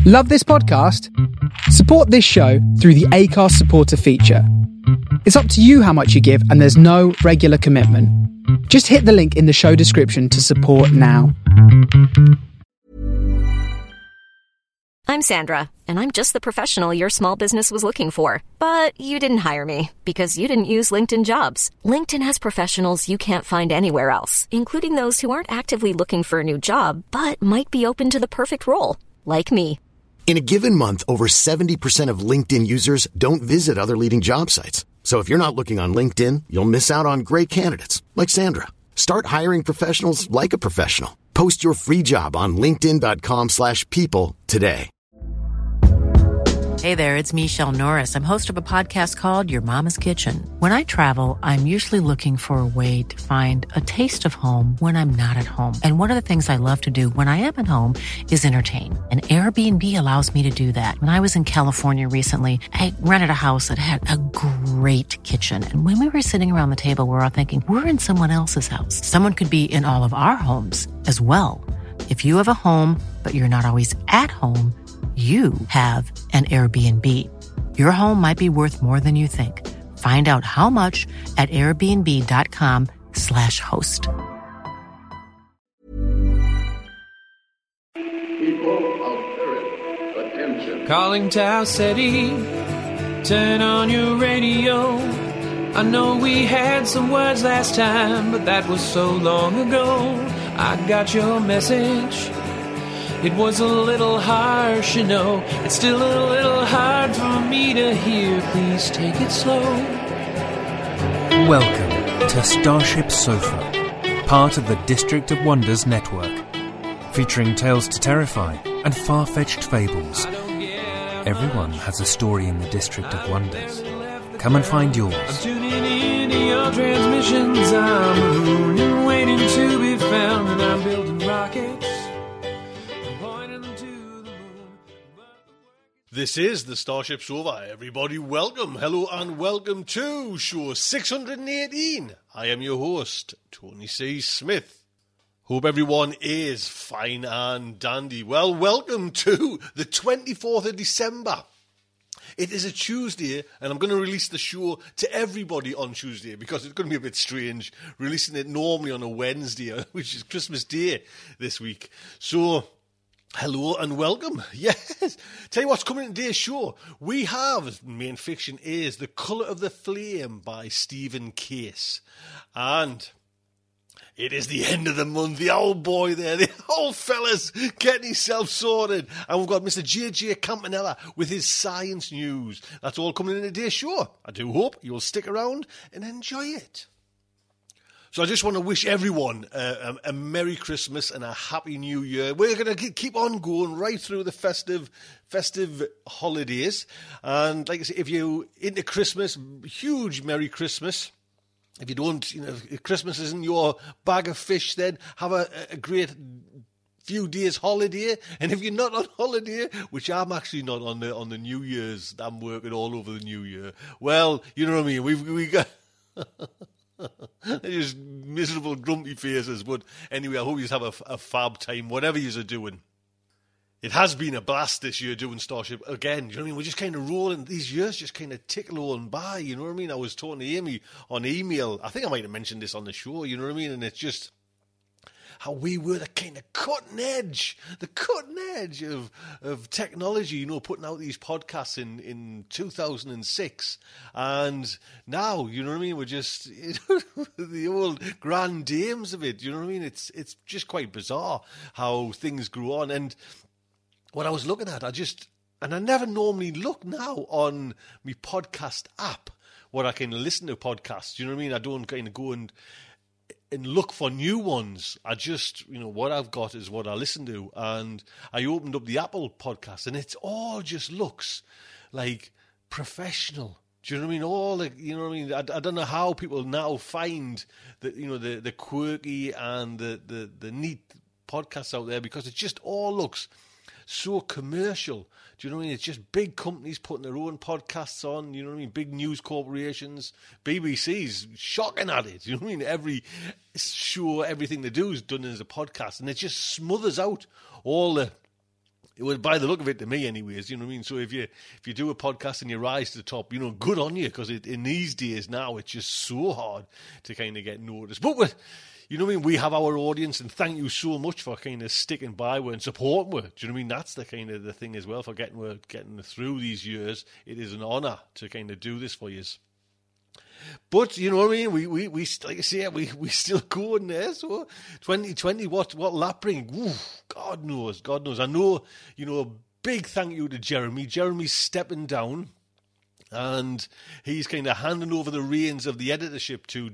Love this podcast? Support this show through the Acast supporter feature. It's up to you how much you give, and there's no regular commitment. Just hit the link in the show description to support now. I'm Sandra, and I'm just the professional your small business was looking for. But you didn't hire me because you didn't use LinkedIn Jobs. LinkedIn has professionals you can't find anywhere else, including those who aren't actively looking for a new job, but might be open to the perfect role, like me. In a given month, over 70% of LinkedIn users don't visit other leading job sites. So if you're not looking on LinkedIn, you'll miss out on great candidates like Sandra. Start hiring professionals like a professional. Post your free job on linkedin.com/people today. Hey there, it's Michelle Norris. I'm host of a podcast called Your Mama's Kitchen. When I travel, I'm usually looking for a way to find a taste of home when I'm not at home. And one of the things I love to do when I am at home is entertain. And Airbnb allows me to do that. When I was in California recently, I rented a house that had a great kitchen. And when we were sitting around the table, we're all thinking, we're in someone else's house. Someone could be in all of our homes as well. If you have a home, but you're not always at home, you have an Airbnb. Your home might be worth more than you think. Find out how much at airbnb.com/host. People of Earth, attention. Calling Tau City, turn on your radio. I know we had some words last time, but that was so long ago. I got your message. It was a little harsh, you know. It's still a little hard for me to hear. Please take it slow. Welcome to Starship Sofa, part of the District of Wonders network, featuring tales to terrify and far-fetched fables. Everyone has a story in the District of Wonders. Come and find yours. I'm tuning in to your transmissions. I'm a moon and waiting to be found, and I'm building rockets. This is the Starship Sofa. Everybody, welcome, hello, and welcome to show 618. I am your host, Tony C. Smith. Hope everyone is fine and dandy. Well, welcome to the 24th of December. It is a Tuesday, and I'm going to release the show to everybody on Tuesday because it's going to be a bit strange releasing it normally on a Wednesday, which is Christmas Day this week. So, hello and welcome. Yes. Tell you what's coming in today's show. We have, main fiction is The Colour of the Flame by Stephen Case. And it is the end of the month. The old boy there, the old fella's getting himself sorted. And we've got Mr. JJ Campanella with his science news. That's all coming in today's show. I do hope you'll stick around and enjoy it. So I just want to wish everyone a Merry Christmas and a Happy New Year. We're going to keep on going right through the festive holidays. And like I say, if you're into Christmas, huge Merry Christmas. If you don't, if Christmas isn't your bag of fish, then have a great few days holiday. And if you're not on holiday, which I'm actually not on the New Year's, I'm working all over the New Year. Well, you know what I mean. We got... They're just miserable, grumpy faces. But anyway, I hope you have a fab time, whatever you're doing. It has been a blast this year doing Starship again. You know what I mean? We're just kind of rolling. These years just kind of tick on by. You know what I mean? I was talking to Amy on email. I think I might have mentioned this on the show. You know what I mean? And it's just how we were the kind of cutting edge of technology, putting out these podcasts in 2006. And now, you know what I mean, we're just the old grand dames of it, you know what I mean? It's just quite bizarre how things grew on. And what I was looking at, I never normally look now on my podcast app where I can listen to podcasts, you know what I mean? I don't kind of go and look for new ones. I just, what I've got is what I listen to. And I opened up the Apple podcast and it all just looks like professional. Do you know what I mean? All like, you know what I mean? I don't know how people now find the quirky and the neat podcasts out there because it just all looks so commercial. Do you know what I mean? It's just big companies putting their own podcasts on, you know what I mean? Big news corporations. BBC's shocking at it, you know what I mean? Every show, everything they do is done as a podcast, and it just smothers out all the Well, by the look of it to me anyways, you know what I mean? So if you do a podcast and you rise to the top, you know, good on you, because in these days now, it's just so hard to kind of get noticed. But you know what I mean? We have our audience, and thank you so much for kind of sticking by with and supporting with. Do you know what I mean? That's the kind of the thing as well, for getting through these years. It is an honour to kind of do this for you. But you know what I mean? We like I say, we still going there. So 2020, what that bring? Ooh, God knows. I know, you know. A big thank you to Jeremy. Jeremy's stepping down, and he's kind of handing over the reins of the editorship to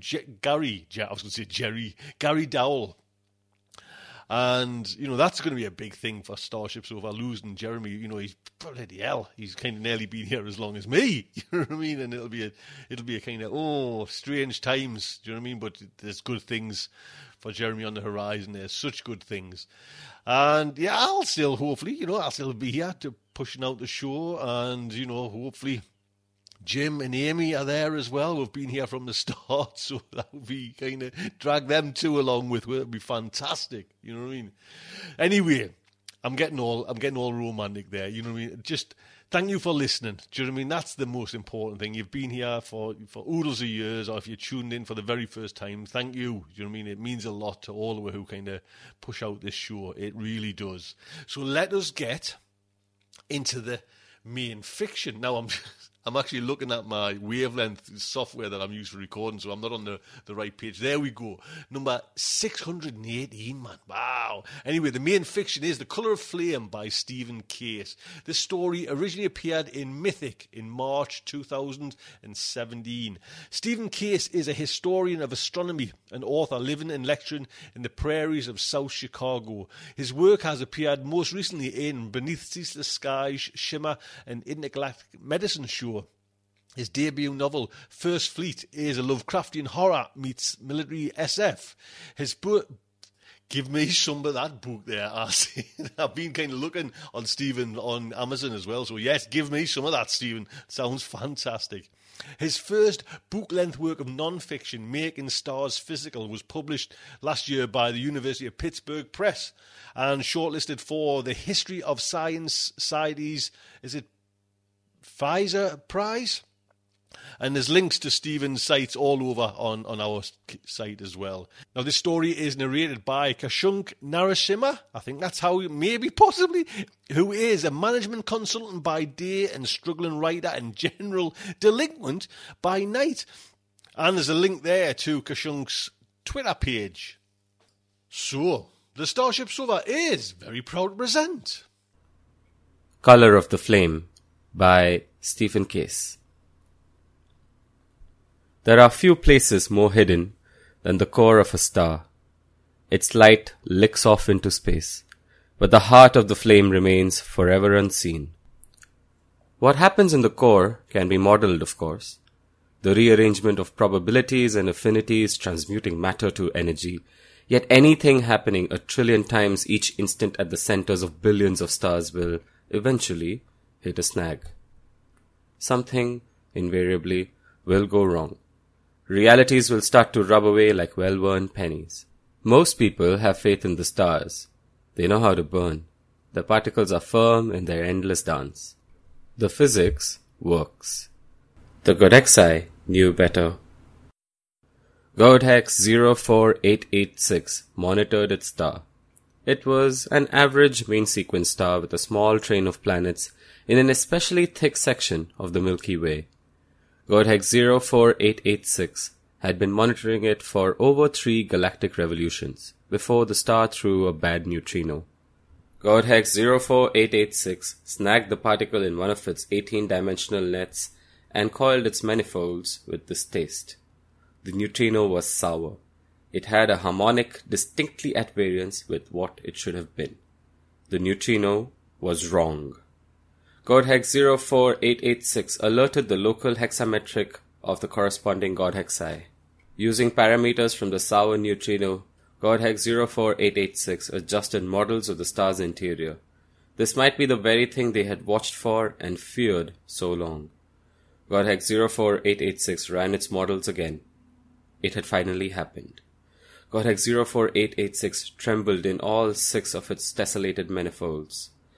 Gary Dowell. And, you know, that's going to be a big thing for Starship Sofa, losing Jeremy. You know, he's bloody hell. He's kind of nearly been here as long as me. You know what I mean? And it'll be a kind of, strange times. Do you know what I mean? But there's good things for Jeremy on the horizon. There's such good things. And, yeah, I'll still be here to pushing out the show. And, you know, hopefully Jim and Amy are there as well. We've been here from the start, so that would be kind of drag them two along with. It would be fantastic. You know what I mean? Anyway, I'm getting all romantic there. You know what I mean? Just thank you for listening. Do you know what I mean? That's the most important thing. You've been here for oodles of years, or if you tuned in for the very first time, thank you. Do you know what I mean? It means a lot to all of you who kind of push out this show. It really does. So let us get into the main fiction. Now I'm actually looking at my Wavelength software that I'm using for recording, so I'm not on the right page. There we go. Number 618, man. Wow. Anyway, the main fiction is The Colour of Flame by Stephen Case. This story originally appeared in Mythic in March 2017. Stephen Case is a historian of astronomy, an author living and lecturing in the prairies of South Chicago. His work has appeared most recently in Beneath Ceaseless Skies, Shimmer, and Intergalactic Medicine Show. His debut novel, First Fleet, is a Lovecraftian horror meets military SF. His book... Give me some of that book there. I've been kind of looking on Stephen on Amazon as well. So yes, give me some of that, Stephen. Sounds fantastic. His first book-length work of non-fiction, Making Stars Physical, was published last year by the University of Pittsburgh Press and shortlisted for the History of Science Society's, Pfizer Prize? And there's links to Stephen's sites all over on our site as well. Now, this story is narrated by Kashunk Narasimha, I think that's how, possibly, who is a management consultant by day and struggling writer and general delinquent by night. And there's a link there to Kashunk's Twitter page. So, the Starship Sofa is very proud to present Colour of the Flame by Stephen Case. There are few places more hidden than the core of a star. Its light licks off into space, but the heart of the flame remains forever unseen. What happens in the core can be modeled, of course. The rearrangement of probabilities and affinities transmuting matter to energy, yet anything happening 1 trillion times each instant at the centers of billions of stars will, eventually, hit a snag. Something, invariably, will go wrong. Realities will start to rub away like well-worn pennies. Most people have faith in the stars. They know how to burn. The particles are firm in their endless dance. The physics works. The Godexai knew better. Godhex 04886 monitored its star. It was an average main-sequence star with a small train of planets in an especially thick section of the Milky Way. Godhex 04886 had been monitoring it for over 3 galactic revolutions before the star threw a bad neutrino. Godhex 04886 snagged the particle in one of its 18-dimensional nets and coiled its manifolds with distaste. The neutrino was sour. It had a harmonic distinctly at variance with what it should have been. The neutrino was wrong. Godhex 04886 alerted the local hexametric of the corresponding Godhexi. Using parameters from the sour neutrino, Godhex 04886 adjusted models of the star's interior. This might be the very thing they had watched for and feared so long. Godhex 04886 ran its models again. It had finally happened. Godhex 04886 trembled in all 6 of its tessellated manifolds.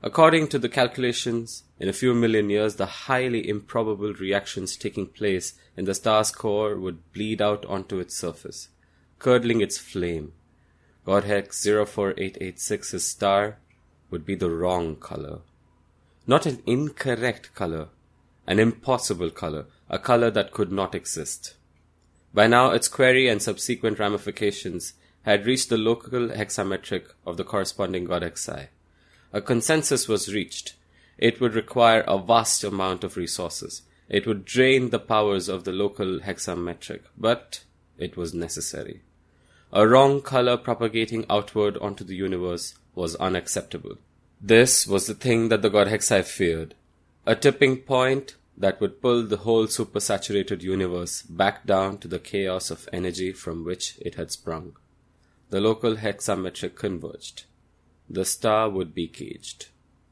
According to the calculations, in a few million years, the highly improbable reactions taking place in the star's core would bleed out onto its surface, curdling its flame. Godhex 04886's star would be the wrong color. Not an incorrect color, an impossible color, a color that could not exist. By now, its query and subsequent ramifications had reached the local hexametric of the corresponding Godhex Psi. A consensus was reached. It would require a vast amount of resources. It would drain the powers of the local hexametric, but it was necessary. A wrong color propagating outward onto the universe was unacceptable. This was the thing that the Godhex Psi feared. A tipping point that would pull the whole supersaturated universe back down to the chaos of energy from which it had sprung. The local hexametric converged. The star would be caged.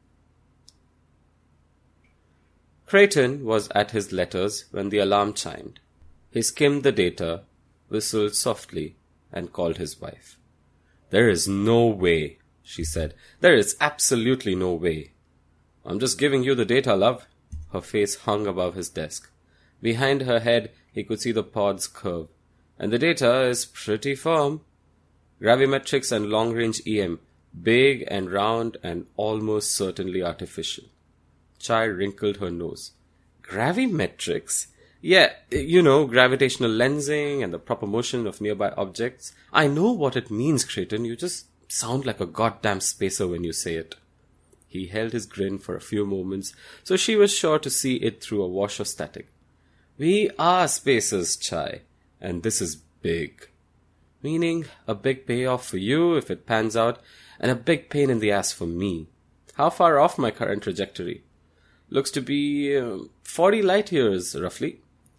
Creighton was at his letters when the alarm chimed. He skimmed the data, whistled softly, and called his wife. "There is no way," she said. "There is absolutely no way." "I'm just giving you the data, love." Her face hung above his desk. Behind her head, he could see the pod's curve. "And the data is pretty firm. Gravimetrics and long-range EM, big and round and almost certainly artificial." Chai wrinkled her nose. "Gravimetrics? Yeah, gravitational lensing and the proper motion of nearby objects. I know what it means, Creighton. You just sound like a goddamn spacer when you say it." He held his grin for a few moments, so she was sure to see it through a wash of static. "We are spacers, Chai, and this is big. Meaning a big payoff for you if it pans out, and a big pain in the ass for me. How far off my current trajectory? Looks to be 40 light years, roughly.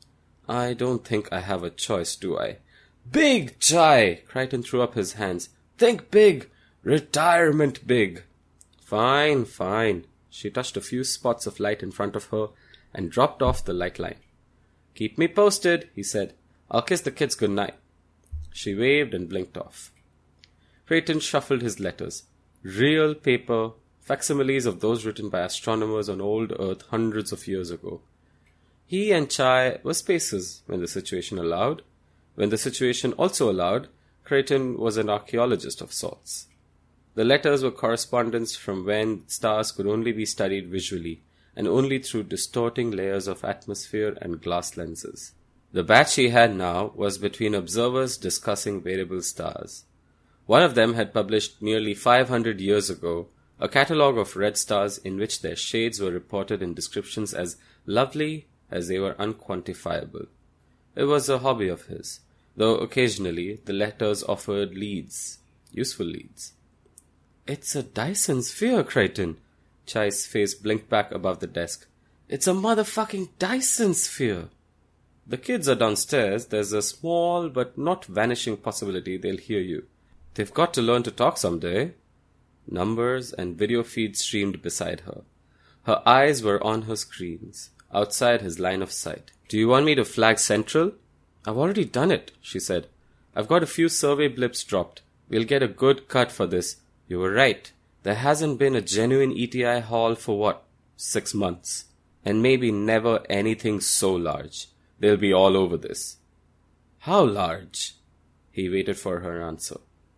I don't think I have a choice, do I?" "Big, Chai!" Crichton threw up his hands. "Think big! Retirement big!" Fine, fine. She touched a few spots of light in front of her and dropped off the light line. "Keep me posted," he said. "I'll kiss the kids goodnight." She waved and blinked off. Creighton shuffled his letters. Real paper, facsimiles of those written by astronomers on old Earth hundreds of years ago. He and Chai were spacers when the situation allowed. When the situation also allowed, Creighton was an archaeologist of sorts. The letters were correspondence from when stars could only be studied visually, and only through distorting layers of atmosphere and glass lenses. The batch he had now was between observers discussing variable stars. One of them had published nearly 500 years ago a catalogue of red stars in which their shades were reported in descriptions as lovely as they were unquantifiable. It was a hobby of his, though occasionally the letters offered leads, useful leads. "It's a Dyson sphere, Creighton." Chai's face blinked back above the desk. "It's a motherfucking Dyson sphere." "The kids are downstairs. There's a small but not vanishing possibility they'll hear you. They've got to learn to talk someday." Numbers and video feeds streamed beside her. Her eyes were on her screens, outside his line of sight. "Do you want me to flag Central?" "I've already done it," she said. "I've got a few survey blips dropped. We'll get a good cut for this. You were right. There hasn't been a genuine ETI haul for 6 months? And maybe never anything so large. They'll be all over this." "How large?" He waited for her answer.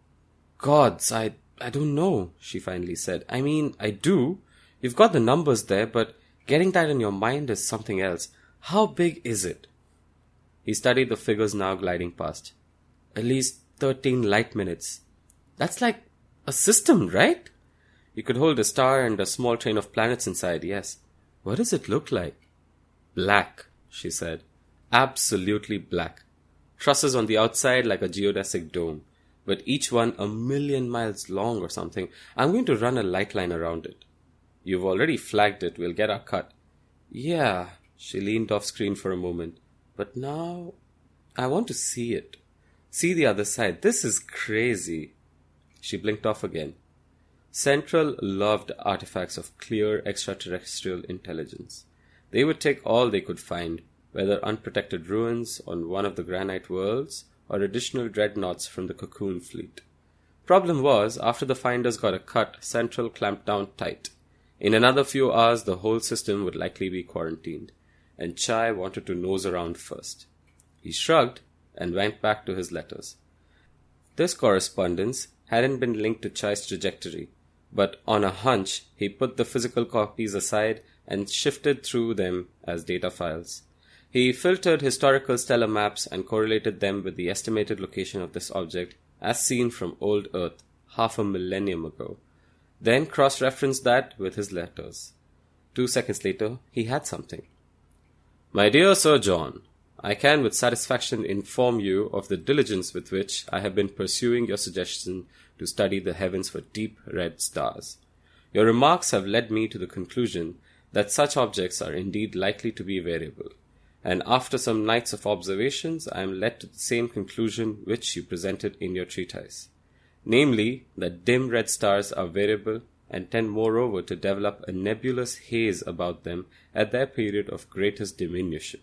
"Gods, I don't know," she finally said. "I mean, I do. You've got the numbers there, but getting that in your mind is something else. How big is it?" He studied the figures now gliding past. "At least 13 light minutes. That's like a system, right? You could hold a star and a small train of planets inside, yes. What does it look like?" "Black," she said. "Absolutely black. Trusses on the outside like a geodesic dome, but each one 1,000,000 miles long or something. I'm going to run a light line around it." "You've already flagged it. We'll get our cut." "Yeah." She leaned off screen for a moment. "But now I want to see it. See the other side. This is crazy." She blinked off again. Central loved artifacts of clear extraterrestrial intelligence. They would take all they could find, whether unprotected ruins on one of the granite worlds or additional dreadnoughts from the Cocoon fleet. Problem was, after the finders got a cut, Central clamped down tight. In another few hours, the whole system would likely be quarantined, and Chai wanted to nose around first. He shrugged and went back to his letters. This correspondence hadn't been linked to Chai's trajectory, but on a hunch, he put the physical copies aside and shifted through them as data files. He filtered historical stellar maps and correlated them with the estimated location of this object as seen from old Earth 500 millennium ago, then cross-referenced that with his letters. 2 seconds later, he had something. My dear Sir John, I can with satisfaction inform you of the diligence with which I have been pursuing your suggestion to study the heavens for deep red stars. Your remarks have led me to the conclusion that such objects are indeed likely to be variable, and after some nights of observations I am led to the same conclusion which you presented in your treatise, namely that dim red stars are variable and tend moreover to develop a nebulous haze about them at their period of greatest diminution.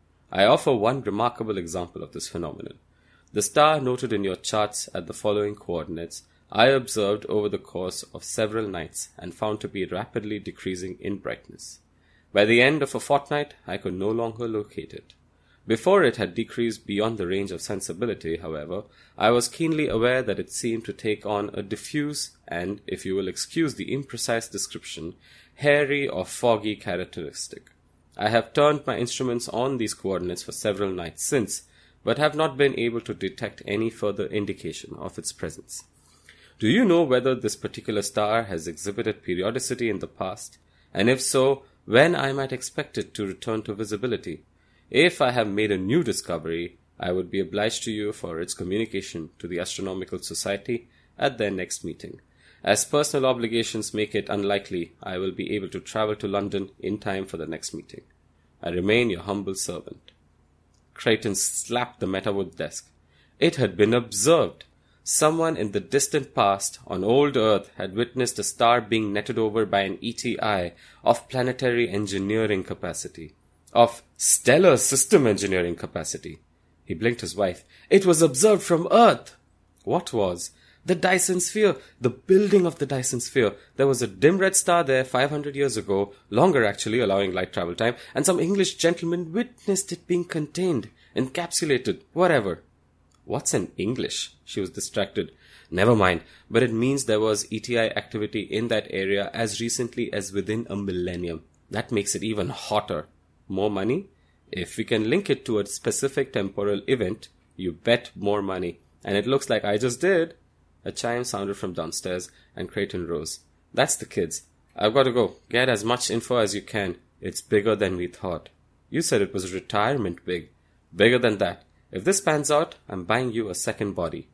I offer one remarkable example of this phenomenon. The star noted in your charts at the following coordinates I observed over the course of several nights and found to be rapidly decreasing in brightness. By the end of a fortnight, I could no longer locate it. Before it had decreased beyond the range of sensibility, however, I was keenly aware that it seemed to take on a diffuse and, if you will excuse the imprecise description, hairy or foggy characteristic. I have turned my instruments on these coordinates for several nights since, but have not been able to detect any further indication of its presence. Do you know whether this particular star has exhibited periodicity in the past, and if so, when I might expect it to return to visibility? If I have made a new discovery, I would be obliged to you for its communication to the Astronomical Society at their next meeting. As personal obligations make it unlikely I will be able to travel to London in time for the next meeting. I remain your humble servant. Creighton slapped the Metawood desk. It had been observed. Someone in the distant past on old Earth had witnessed a star being netted over by an ETI of planetary engineering capacity, of stellar system engineering capacity. He blinked his wife. It was observed from Earth. What was? The Dyson Sphere, the building of the Dyson Sphere. There was a dim red star there 500 years ago, longer actually, allowing light travel time, and some English gentleman witnessed it being contained, encapsulated, whatever. What's in English? She was distracted. Never mind, but it means there was ETI activity in that area as recently as within a millennium. That makes it even hotter. More money? If we can link it to a specific temporal event, you bet more money. And it looks like I just did. A chime sounded from downstairs, and Creighton rose. That's the kids. I've got to go. Get as much info as you can. It's bigger than we thought. You said it was retirement big. Bigger than that. If this pans out, I'm buying you a second body.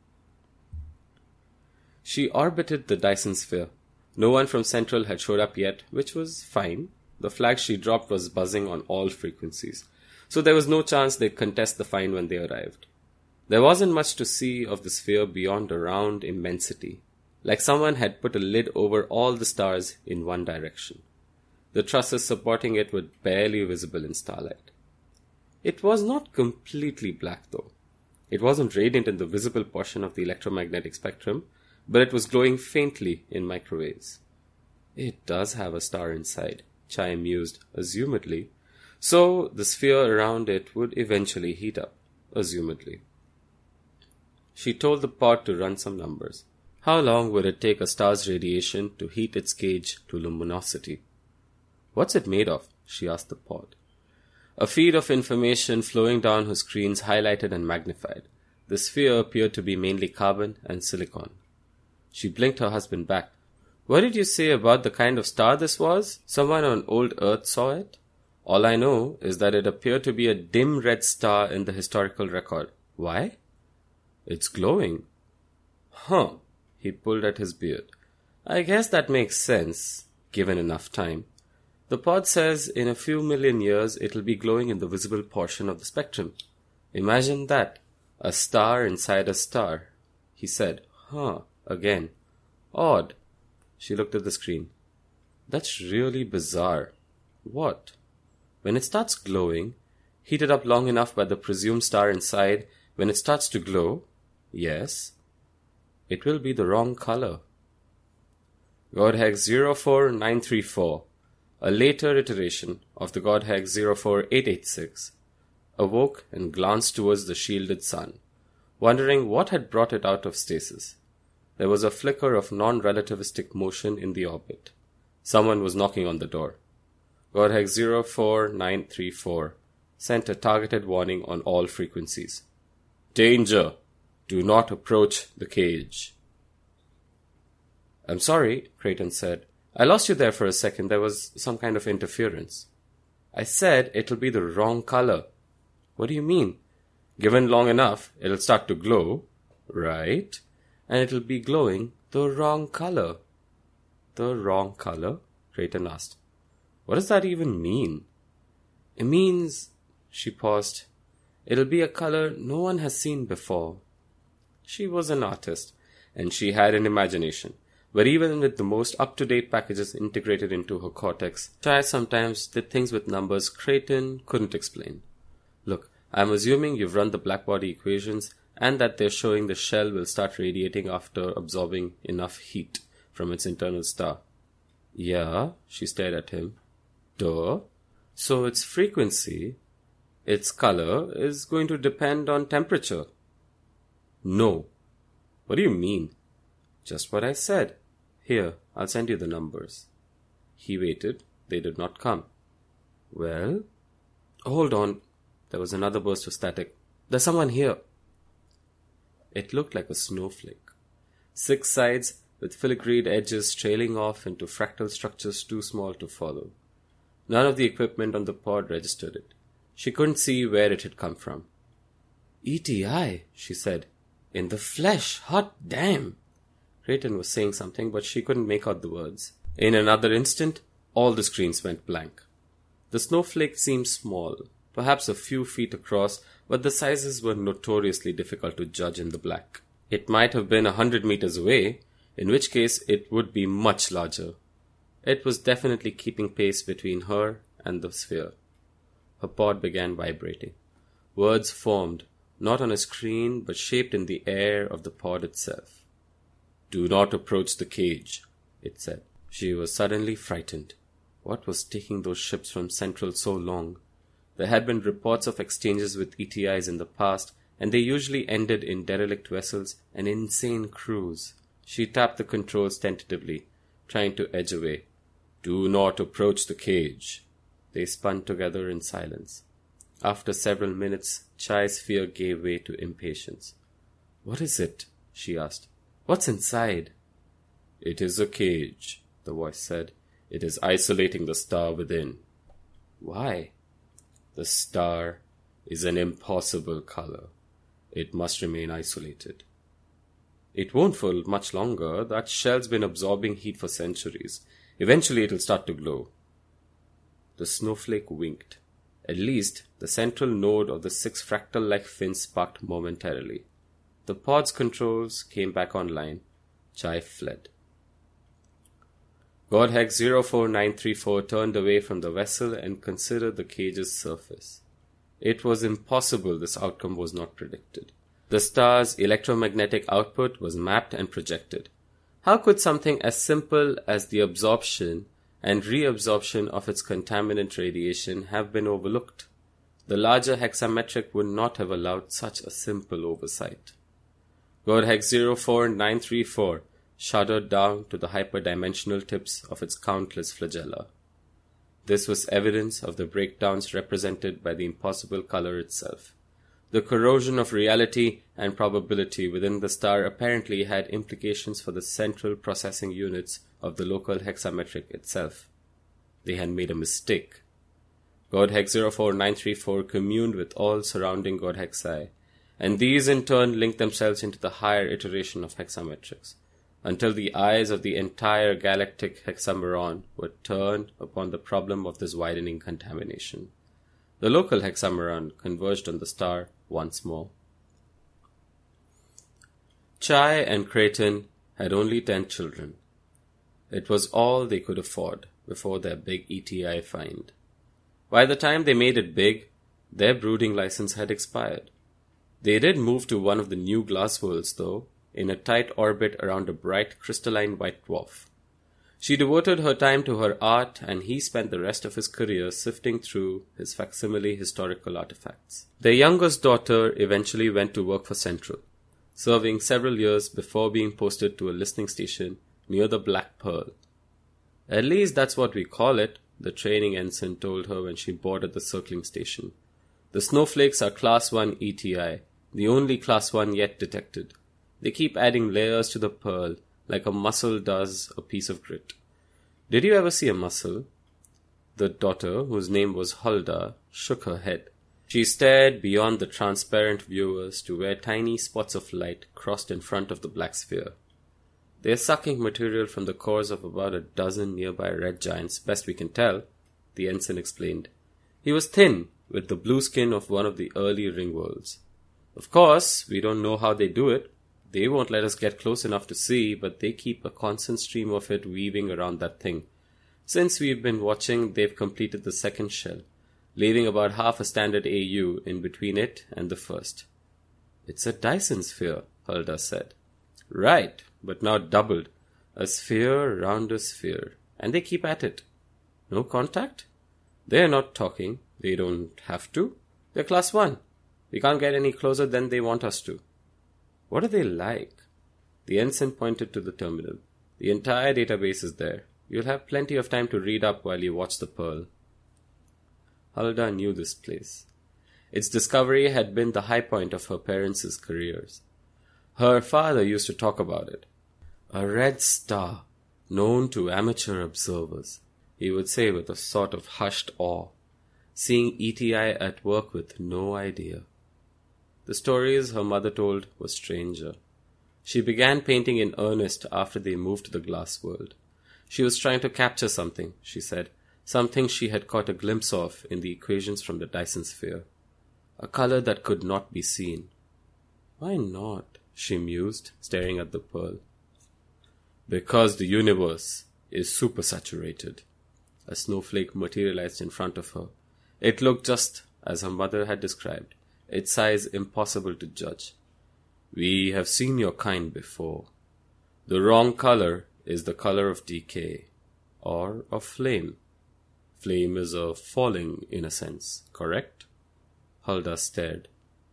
She orbited the Dyson Sphere. No one from Central had showed up yet, which was fine. The flag she dropped was buzzing on all frequencies, so there was no chance they'd contest the find when they arrived. There wasn't much to see of the sphere beyond a round immensity, like someone had put a lid over all the stars in one direction. The trusses supporting it were barely visible in starlight. It was not completely black, though. It wasn't radiant in the visible portion of the electromagnetic spectrum, but it was glowing faintly in microwaves. It does have a star inside, Chai mused, assumedly, so the sphere around it would eventually heat up, assumedly. She told the pod to run some numbers. How long would it take a star's radiation to heat its gauge to luminosity? What's it made of? She asked the pod. A feed of information flowing down her screens highlighted and magnified. The sphere appeared to be mainly carbon and silicon. She blinked her husband back. What did you say about the kind of star this was? Someone on old Earth saw it? All I know is that it appeared to be a dim red star in the historical record. Why? It's glowing. Huh. He pulled at his beard. I guess that makes sense, given enough time. The pod says in a few million years it'll be glowing in the visible portion of the spectrum. Imagine that. A star inside a star. He said, huh, again. Odd. She looked at the screen. That's really bizarre. What? When it starts glowing, heated up long enough by the presumed star inside, when it starts to glow, yes, it will be the wrong color. Godhex 04934, a later iteration of the Godhex 04886, awoke and glanced towards the shielded sun, wondering what had brought it out of stasis. There was a flicker of non-relativistic motion in the orbit. Someone was knocking on the door. Godhex 04934 sent a targeted warning on all frequencies. Danger! Do not approach the cage. I'm sorry, Creighton said. I lost you there for a second. There was some kind of interference. I said it'll be the wrong color. What do you mean? Given long enough, it'll start to glow, right? And it'll be glowing the wrong color. The wrong color? Creighton asked. What does that even mean? It means, she paused, it'll be a color no one has seen before. She was an artist, and she had an imagination. But even with the most up-to-date packages integrated into her cortex, Chai sometimes did things with numbers Creighton couldn't explain. Look, I'm assuming you've run the blackbody equations and that they're showing the shell will start radiating after absorbing enough heat from its internal star. Yeah, she stared at him. Duh. So its frequency, its color, is going to depend on temperature. No. What do you mean? Just what I said. Here, I'll send you the numbers. He waited. They did not come. Well? Hold on. There was another burst of static. There's someone here. It looked like a snowflake. 6 sides with filigreed edges trailing off into fractal structures too small to follow. None of the equipment on the pod registered it. She couldn't see where it had come from. ETI, she said. In the flesh, hot damn. Creighton was saying something, but she couldn't make out the words. In another instant, all the screens went blank. The snowflake seemed small, perhaps a few feet across, but the sizes were notoriously difficult to judge in the black. It might have been 100 meters away, in which case it would be much larger. It was definitely keeping pace between her and the sphere. Her pod began vibrating. Words formed, not on a screen, but shaped in the air of the pod itself. Do not approach the cage, it said. She was suddenly frightened. What was taking those ships from Central so long? There had been reports of exchanges with ETIs in the past, and they usually ended in derelict vessels and insane crews. She tapped the controls tentatively, trying to edge away. Do not approach the cage. They spun together in silence. After several minutes, Chai's fear gave way to impatience. What is it? She asked. What's inside? It is a cage, the voice said. It is isolating the star within. Why? The star is an impossible color. It must remain isolated. It won't for much longer. That shell's been absorbing heat for centuries. Eventually it'll start to glow. The snowflake winked. At least, the central node of the 6 fractal-like fins sparked momentarily. The pod's controls came back online. Chai fled. Godhex 04934 turned away from the vessel and considered the cage's surface. It was impossible this outcome was not predicted. The star's electromagnetic output was mapped and projected. How could something as simple as the absorption and reabsorption of its contaminant radiation have been overlooked? The larger hexametric would not have allowed such a simple oversight. Godhex 04934 shuddered down to the hyperdimensional tips of its countless flagella. This was evidence of the breakdowns represented by the impossible color itself. The corrosion of reality and probability within the star apparently had implications for the central processing units of the local hexametric itself. They had made a mistake. Godhex 04934 communed with all surrounding Godhexi, and these in turn linked themselves into the higher iteration of hexametrics, until the eyes of the entire galactic hexameron were turned upon the problem of this widening contamination. The local hexameron converged on the star once more. Chai and Creighton had only 10 children. It was all they could afford before their big ETI find. By the time they made it big, their brooding license had expired. They did move to one of the new glass worlds, though, in a tight orbit around a bright crystalline white dwarf. She devoted her time to her art, and he spent the rest of his career sifting through his facsimile historical artifacts. Their youngest daughter eventually went to work for Central, serving several years before being posted to a listening station near the Black Pearl. At least that's what we call it, the training ensign told her when she boarded the circling station. The snowflakes are Class 1 ETI, the only Class 1 yet detected. They keep adding layers to the pearl, like a mussel does a piece of grit. Did you ever see a mussel? The daughter, whose name was Hulda, shook her head. She stared beyond the transparent viewers to where tiny spots of light crossed in front of the black sphere. They are sucking material from the cores of about a dozen nearby red giants, best we can tell, the ensign explained. He was thin, with the blue skin of one of the early ringworlds. Of course, we don't know how they do it. They won't let us get close enough to see, but they keep a constant stream of it weaving around that thing. Since we've been watching, they've completed the second shell, leaving about half a standard AU in between it and the first. It's a Dyson sphere, Hulda said. Right, but now doubled. A sphere around a sphere. And they keep at it. No contact? They're not talking. They don't have to. They're Class 1. We can't get any closer than they want us to. What are they like? The ensign pointed to the terminal. The entire database is there. You'll have plenty of time to read up while you watch the Pearl. Hulda knew this place. Its discovery had been the high point of her parents' careers. Her father used to talk about it. A red star, known to amateur observers, he would say with a sort of hushed awe, seeing ETI at work with no idea. The stories her mother told were stranger. She began painting in earnest after they moved to the glass world. She was trying to capture something, she said, something she had caught a glimpse of in the equations from the Dyson sphere. A color that could not be seen. Why not? She mused, staring at the pearl. Because the universe is supersaturated. A snowflake materialized in front of her. It looked just as her mother had described, its size impossible to judge. We have seen your kind before. The wrong color is the color of decay, or of flame. Flame is a falling, in a sense, correct? Hulda stared.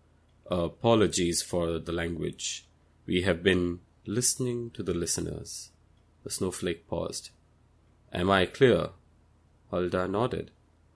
Apologies for the language. We have been listening to the listeners. The snowflake paused. Am I clear? Hulda nodded.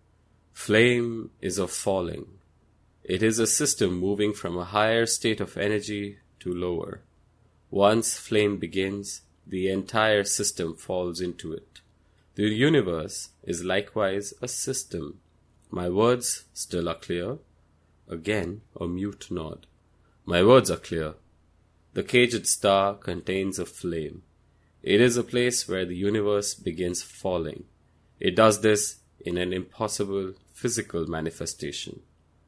Flame is a falling. It is a system moving from a higher state of energy to lower. Once flame begins, the entire system falls into it. The universe is likewise a system. My words still are clear? Again, a mute nod. My words are clear. The caged star contains a flame. It is a place where the universe begins falling. It does this in an impossible physical manifestation.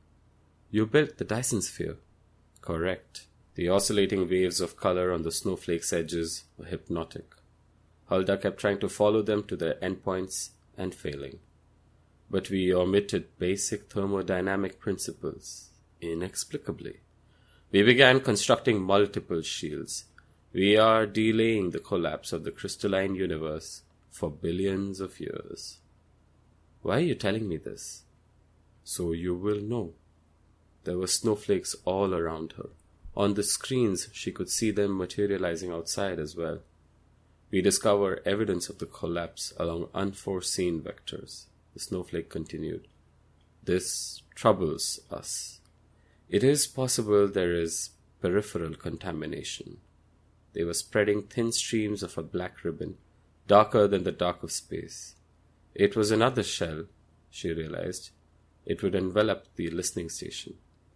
You built the Dyson sphere. Correct. The oscillating waves of color on the snowflake's edges were hypnotic. Hulda kept trying to follow them to their endpoints and failing. But we omitted basic thermodynamic principles, inexplicably. We began constructing multiple shields. We are delaying the collapse of the crystalline universe for billions of years. Why are you telling me this? So you will know. There were snowflakes all around her. On the screens, she could see them materializing outside as well. We discover evidence of the collapse along unforeseen vectors. The snowflake continued. This troubles us. It is possible there is peripheral contamination. They were spreading thin streams of a black ribbon, darker than the dark of space. It was another shell, she realized. It would envelop the listening station.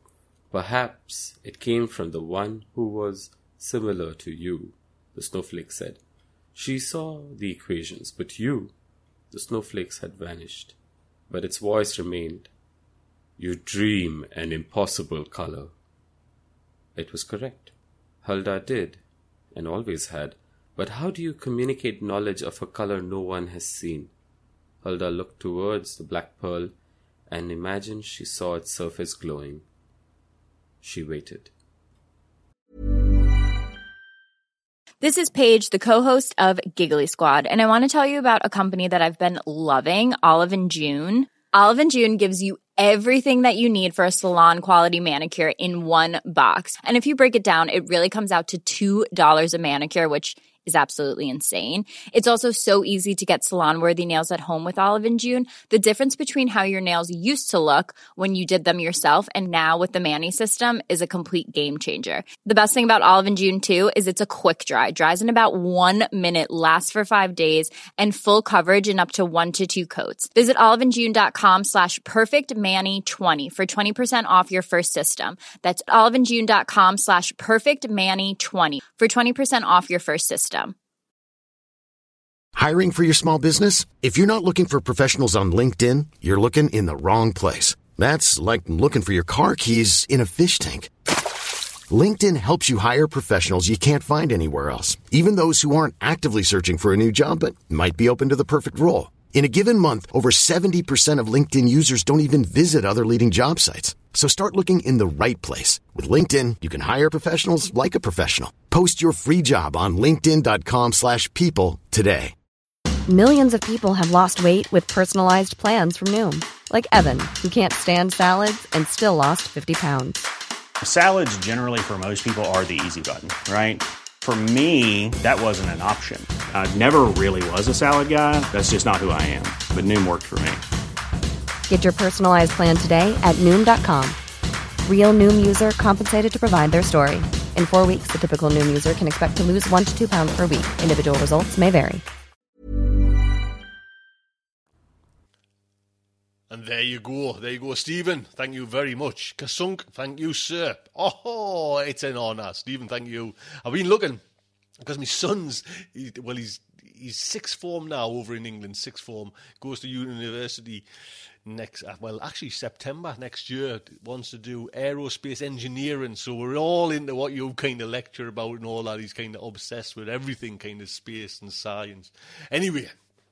Perhaps it came from the one who was similar to you, the snowflake said. She saw the equations, but you, the snowflakes had vanished. But its voice remained. You dream an impossible color. It was correct. Hulda did, and always had. But how do you communicate knowledge of a color no one has seen? Hulda looked towards the black pearl and imagined she saw its surface glowing. She waited. This is Paige, the co-host of Giggly Squad, and I want to tell you about a company that I've been loving, Olive & June. Olive & June gives you everything that you need for a salon-quality manicure in one box. And if you break it down, it really comes out to $2 a manicure, which is absolutely insane. It's also so easy to get salon-worthy nails at home with Olive & June. The difference between how your nails used to look when you did them yourself and now with the Mani system is a complete game changer. The best thing about Olive & June, too, is it's a quick dry. Dries in about 1 minute, lasts for 5 days, and full coverage in up to 1 to 2 coats. Visit oliveandjune.com/perfectmani20 for 20% off your first system. That's oliveandjune.com/perfectmani20 for 20% off your first system. Hiring for your small business? If you're not looking for professionals on LinkedIn, you're looking in the wrong place. That's like looking for your car keys in a fish tank. LinkedIn helps you hire professionals you can't find anywhere else, even those who aren't actively searching for a new job but might be open to the perfect role. In a given month, over 70% of LinkedIn users don't even visit other leading job sites. So start looking in the right place. With LinkedIn, you can hire professionals like a professional. Post your free job on linkedin.com/people today. Millions of people have lost weight with personalized plans from Noom. Like Evan, who can't stand salads and still lost 50 pounds. Salads generally for most people are the easy button, right? For me, that wasn't an option. I never really was a salad guy. That's just not who I am. But Noom worked for me. Get your personalized plan today at Noom.com. Real Noom user compensated to provide their story. In 4 weeks, the typical Noom user can expect to lose 1 to 2 pounds per week. Individual results may vary. And there you go, Stephen. Thank you very much. Kasunk, thank you, sir. Oh, it's an honour. Stephen, thank you. I've been looking, because my son's, he's sixth form now over in England, sixth form, goes to university September next year, wants to do aerospace engineering, so we're all into what you kind of lecture about and all that. He's kind of obsessed with everything kind of space and science. Anyway,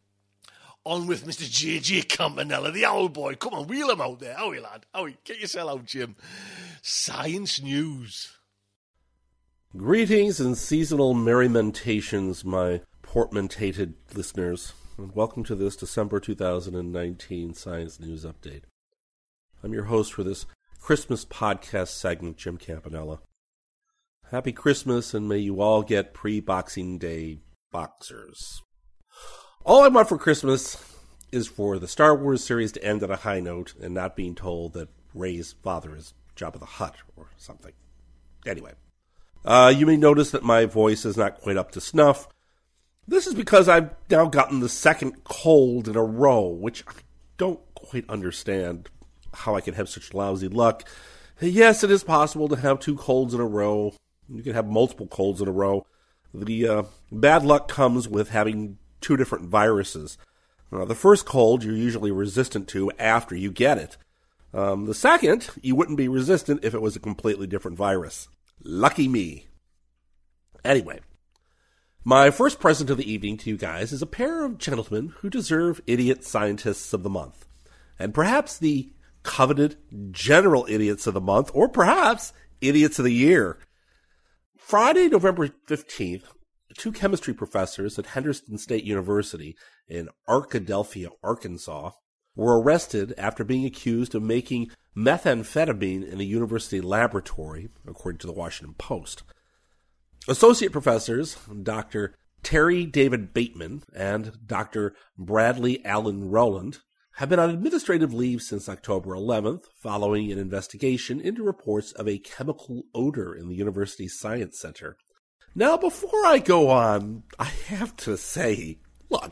on with Mr. JJ Campanella, the old boy. Come on, wheel him out there. Howie, lad. Howie, get yourself out, Jim. Science news. Greetings and seasonal merrimentations, my portmantated listeners, and welcome to this December 2019 Science News Update. I'm your host for this Christmas podcast segment, Jim Campanella. Happy Christmas, and may you all get pre-Boxing Day boxers. All I want for Christmas is for the Star Wars series to end on a high note and not being told that Rey's father is Jabba the Hutt or something. Anyway, you may notice that my voice is not quite up to snuff. This is because I've now gotten the second cold in a row, which I don't quite understand how I can have such lousy luck. Yes, it is possible to have 2 colds in a row. You can have multiple colds in a row. The bad luck comes with having 2 different viruses. The first cold you're usually resistant to after you get it. The second, you wouldn't be resistant if it was a completely different virus. Lucky me. Anyway, my first present of the evening to you guys is a pair of gentlemen who deserve Idiot Scientists of the Month. And perhaps the coveted General Idiots of the Month, or perhaps Idiots of the Year. Friday, November 15th, 2 chemistry professors at Henderson State University in Arkadelphia, Arkansas, were arrested after being accused of making methamphetamine in a university laboratory, according to the Washington Post. Associate professors Dr. Terry David Bateman and Dr. Bradley Allen Rowland have been on administrative leave since October 11th, following an investigation into reports of a chemical odor in the university's science center. Now, before I go on, I have to say, look,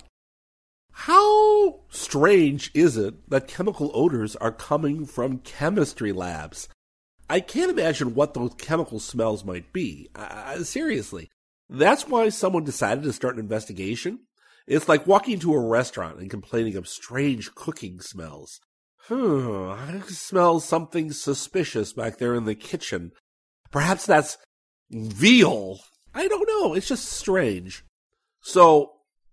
how strange is it that chemical odors are coming from chemistry labs? I can't imagine what those chemical smells might be. Seriously. That's why someone decided to start an investigation? It's like walking into a restaurant and complaining of strange cooking smells. I smell something suspicious back there in the kitchen. Perhaps that's veal. I don't know. It's just strange. So,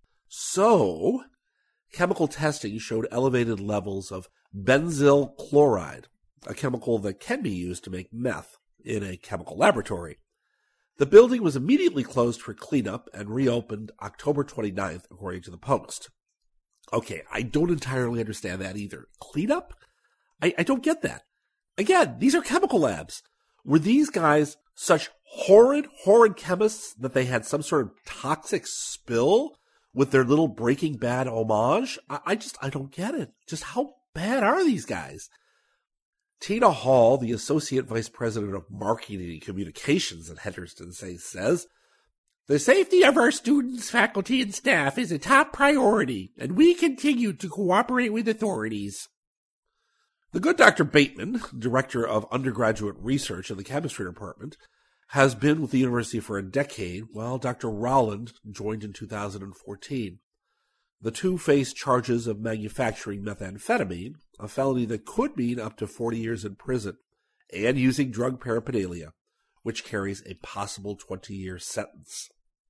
chemical testing showed elevated levels of benzyl chloride, a chemical that can be used to make meth in a chemical laboratory. The building was immediately closed for cleanup and reopened October 29th, according to the Post. Okay, I don't entirely understand that either. Cleanup? I don't get that. Again, these are chemical labs. Were these guys such horrid chemists that they had some sort of toxic spill with their little Breaking Bad homage? I don't get it. Just how bad are these guys? Tina Hall, the Associate Vice President of Marketing and Communications at Henderson, says, "The safety of our students, faculty, and staff is a top priority, and we continue to cooperate with authorities." The good Dr. Bateman, Director of Undergraduate Research in the Chemistry Department, has been with the university for a decade, while Dr. Rowland joined in 2014. The two face charges of manufacturing methamphetamine, a felony that could mean up to 40 years in prison, and using drug paraphernalia, which carries a possible 20-year sentence.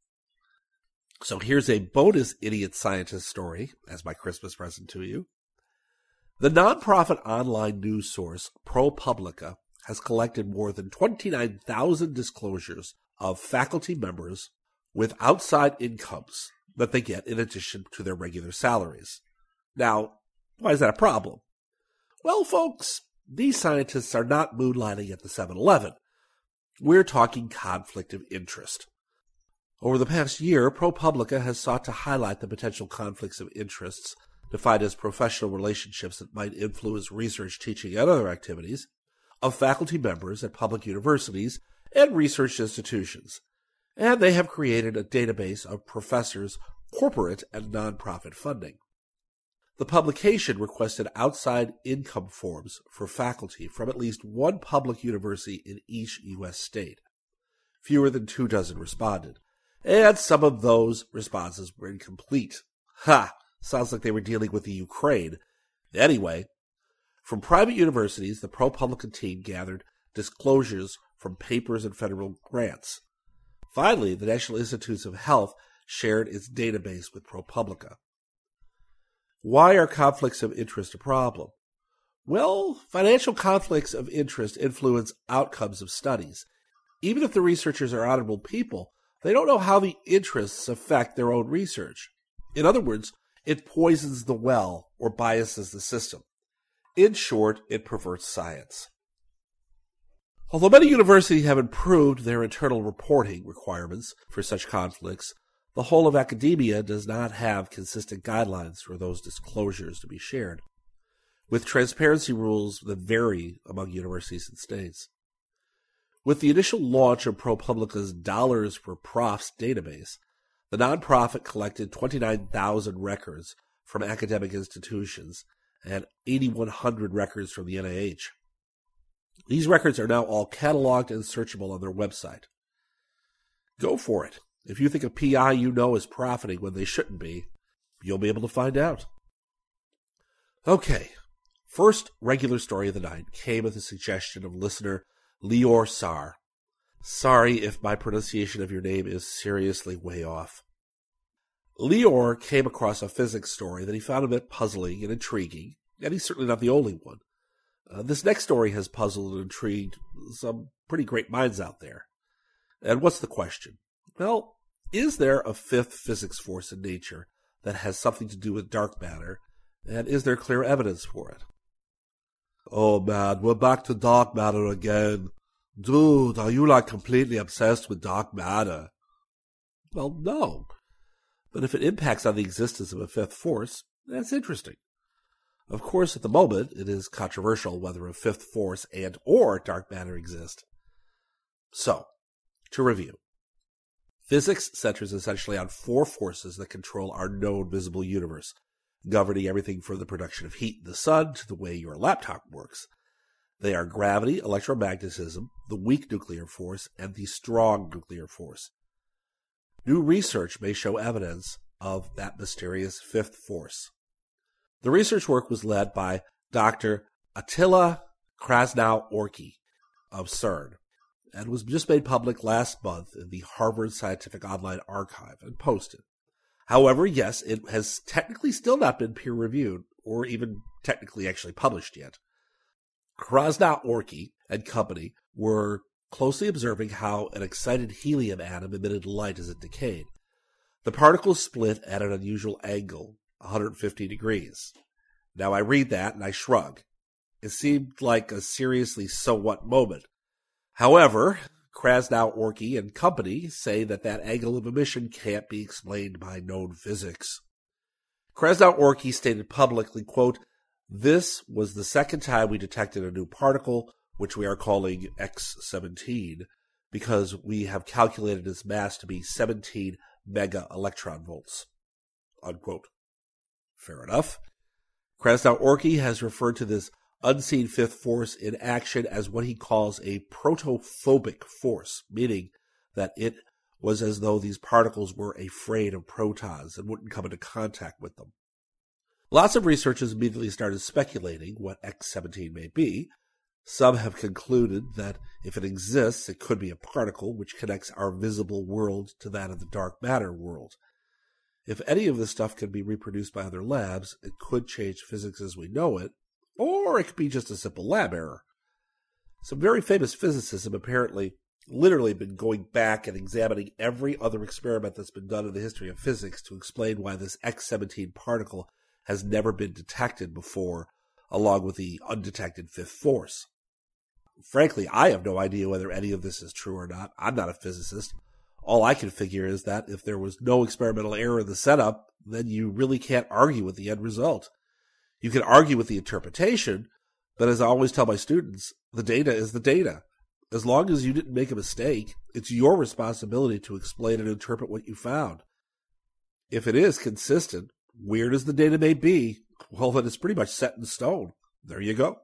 So here's a bonus idiot scientist story as my Christmas present to you. The nonprofit online news source ProPublica has collected more than 29,000 disclosures of faculty members with outside incomes that they get in addition to their regular salaries. Now, why is that a problem? Well, folks, these scientists are not moonlighting at the 7-Eleven. We're talking conflict of interest. Over the past year, ProPublica has sought to highlight the potential conflicts of interests defined as professional relationships that might influence research, teaching, and other activities of faculty members at public universities and research institutions. And they have created a database of professors' corporate and nonprofit funding. The publication requested outside income forms for faculty from at least one public university in each U.S. state. Fewer than 24 responded, and some of those responses were incomplete. Ha! Sounds like they were dealing with the Ukraine. Anyway, from private universities, the ProPublica team gathered disclosures from papers and federal grants. Finally, the National Institutes of Health shared its database with ProPublica. Why are conflicts of interest a problem? Well, financial conflicts of interest influence outcomes of studies. Even if the researchers are honorable people, they don't know how the interests affect their own research. In other words, it poisons the well or biases the system. In short, it perverts science. Although many universities have improved their internal reporting requirements for such conflicts, the whole of academia does not have consistent guidelines for those disclosures to be shared, with transparency rules that vary among universities and states. With the initial launch of ProPublica's Dollars for Profs database, the nonprofit collected 29,000 records from academic institutions and 8,100 records from the NIH. These records are now all cataloged and searchable on their website. Go for it. If you think a PI you know is profiting when they shouldn't be, you'll be able to find out. Okay, first regular story of the night came at the suggestion of listener Lior Sar. Sorry if my pronunciation of your name is seriously way off. Lior came across a physics story that he found a bit puzzling and intriguing, and he's certainly not the only one. This next story has puzzled and intrigued some pretty great minds out there. And what's the question? Well, is there a fifth physics force in nature that has something to do with dark matter, and is there clear evidence for it? Oh man, we're back to dark matter again. Dude, are you like completely obsessed with dark matter? Well, no. But if it impacts on the existence of a fifth force, that's interesting. Of course, at the moment, it is controversial whether a fifth force and or dark matter exist. So, to review. Physics centers essentially on four forces that control our known visible universe, governing everything from the production of heat in the sun to the way your laptop works. They are gravity, electromagnetism, the weak nuclear force, and the strong nuclear force. New research may show evidence of that mysterious fifth force. The research work was led by Dr. Attila Krasnow-Orki of CERN and was just made public last month in the Harvard Scientific Online Archive and posted. However, yes, it has technically still not been peer-reviewed or even technically actually published yet. Krasnow-Orki and company were closely observing how an excited helium atom emitted light as it decayed. The particles split at an unusual angle, 150 degrees. Now I read that and I shrug. It seemed like a seriously so-what moment. However, Krasnow-Orky and company say that angle of emission can't be explained by known physics. Krasnow-Orky stated publicly, quote, "This was the second time we detected a new particle, which we are calling X17, because we have calculated its mass to be 17 mega electron volts." Unquote. Fair enough. Krasnow-Orky has referred to this unseen fifth force in action as what he calls a protophobic force, meaning that it was as though these particles were afraid of protons and wouldn't come into contact with them. Lots of researchers immediately started speculating what X17 may be. Some have concluded that if it exists, it could be a particle which connects our visible world to that of the dark matter world. If any of this stuff can be reproduced by other labs, it could change physics as we know it, or it could be just a simple lab error. Some very famous physicists have apparently literally been going back and examining every other experiment that's been done in the history of physics to explain why this X17 particle has never been detected before, along with the undetected fifth force. Frankly, I have no idea whether any of this is true or not. I'm not a physicist. All I can figure is that if there was no experimental error in the setup, then you really can't argue with the end result. You can argue with the interpretation, but as I always tell my students, the data is the data. As long as you didn't make a mistake, it's your responsibility to explain and interpret what you found. If it is consistent, weird as the data may be, well, then it's pretty much set in stone. There you go.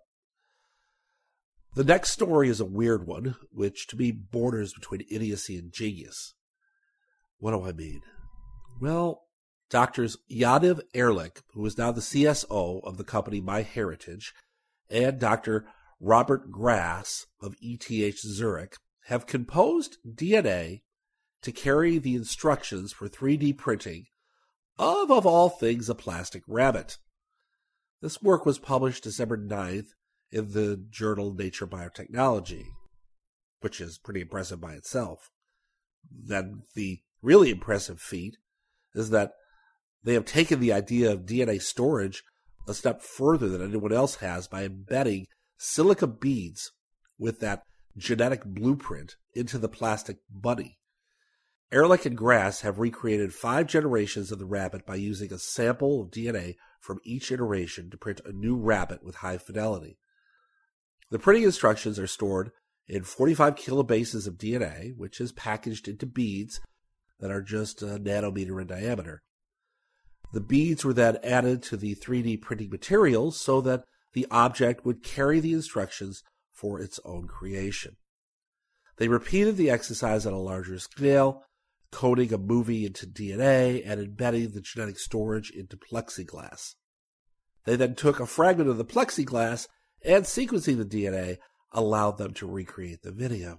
The next story is a weird one, which to me borders between idiocy and genius. What do I mean? Well, Doctors Yaniv Ehrlich, who is now the CSO of the company MyHeritage, and Dr. Robert Grass of ETH Zurich have composed DNA to carry the instructions for 3D printing of all things, a plastic rabbit. This work was published December 9th in the journal Nature Biotechnology, which is pretty impressive by itself. Then the really impressive feat is that they have taken the idea of DNA storage a step further than anyone else has by embedding silica beads with that genetic blueprint into the plastic bunny. Ehrlich and Grass have recreated 5 generations of the rabbit by using a sample of DNA from each iteration to print a new rabbit with high fidelity. The printing instructions are stored in 45 kilobases of DNA, which is packaged into beads that are just a nanometer in diameter. The beads were then added to the 3D printing materials so that the object would carry the instructions for its own creation. They repeated the exercise on a larger scale, coding a movie into DNA and embedding the genetic storage into plexiglass. They then took a fragment of the plexiglass and sequencing the DNA allowed them to recreate the video.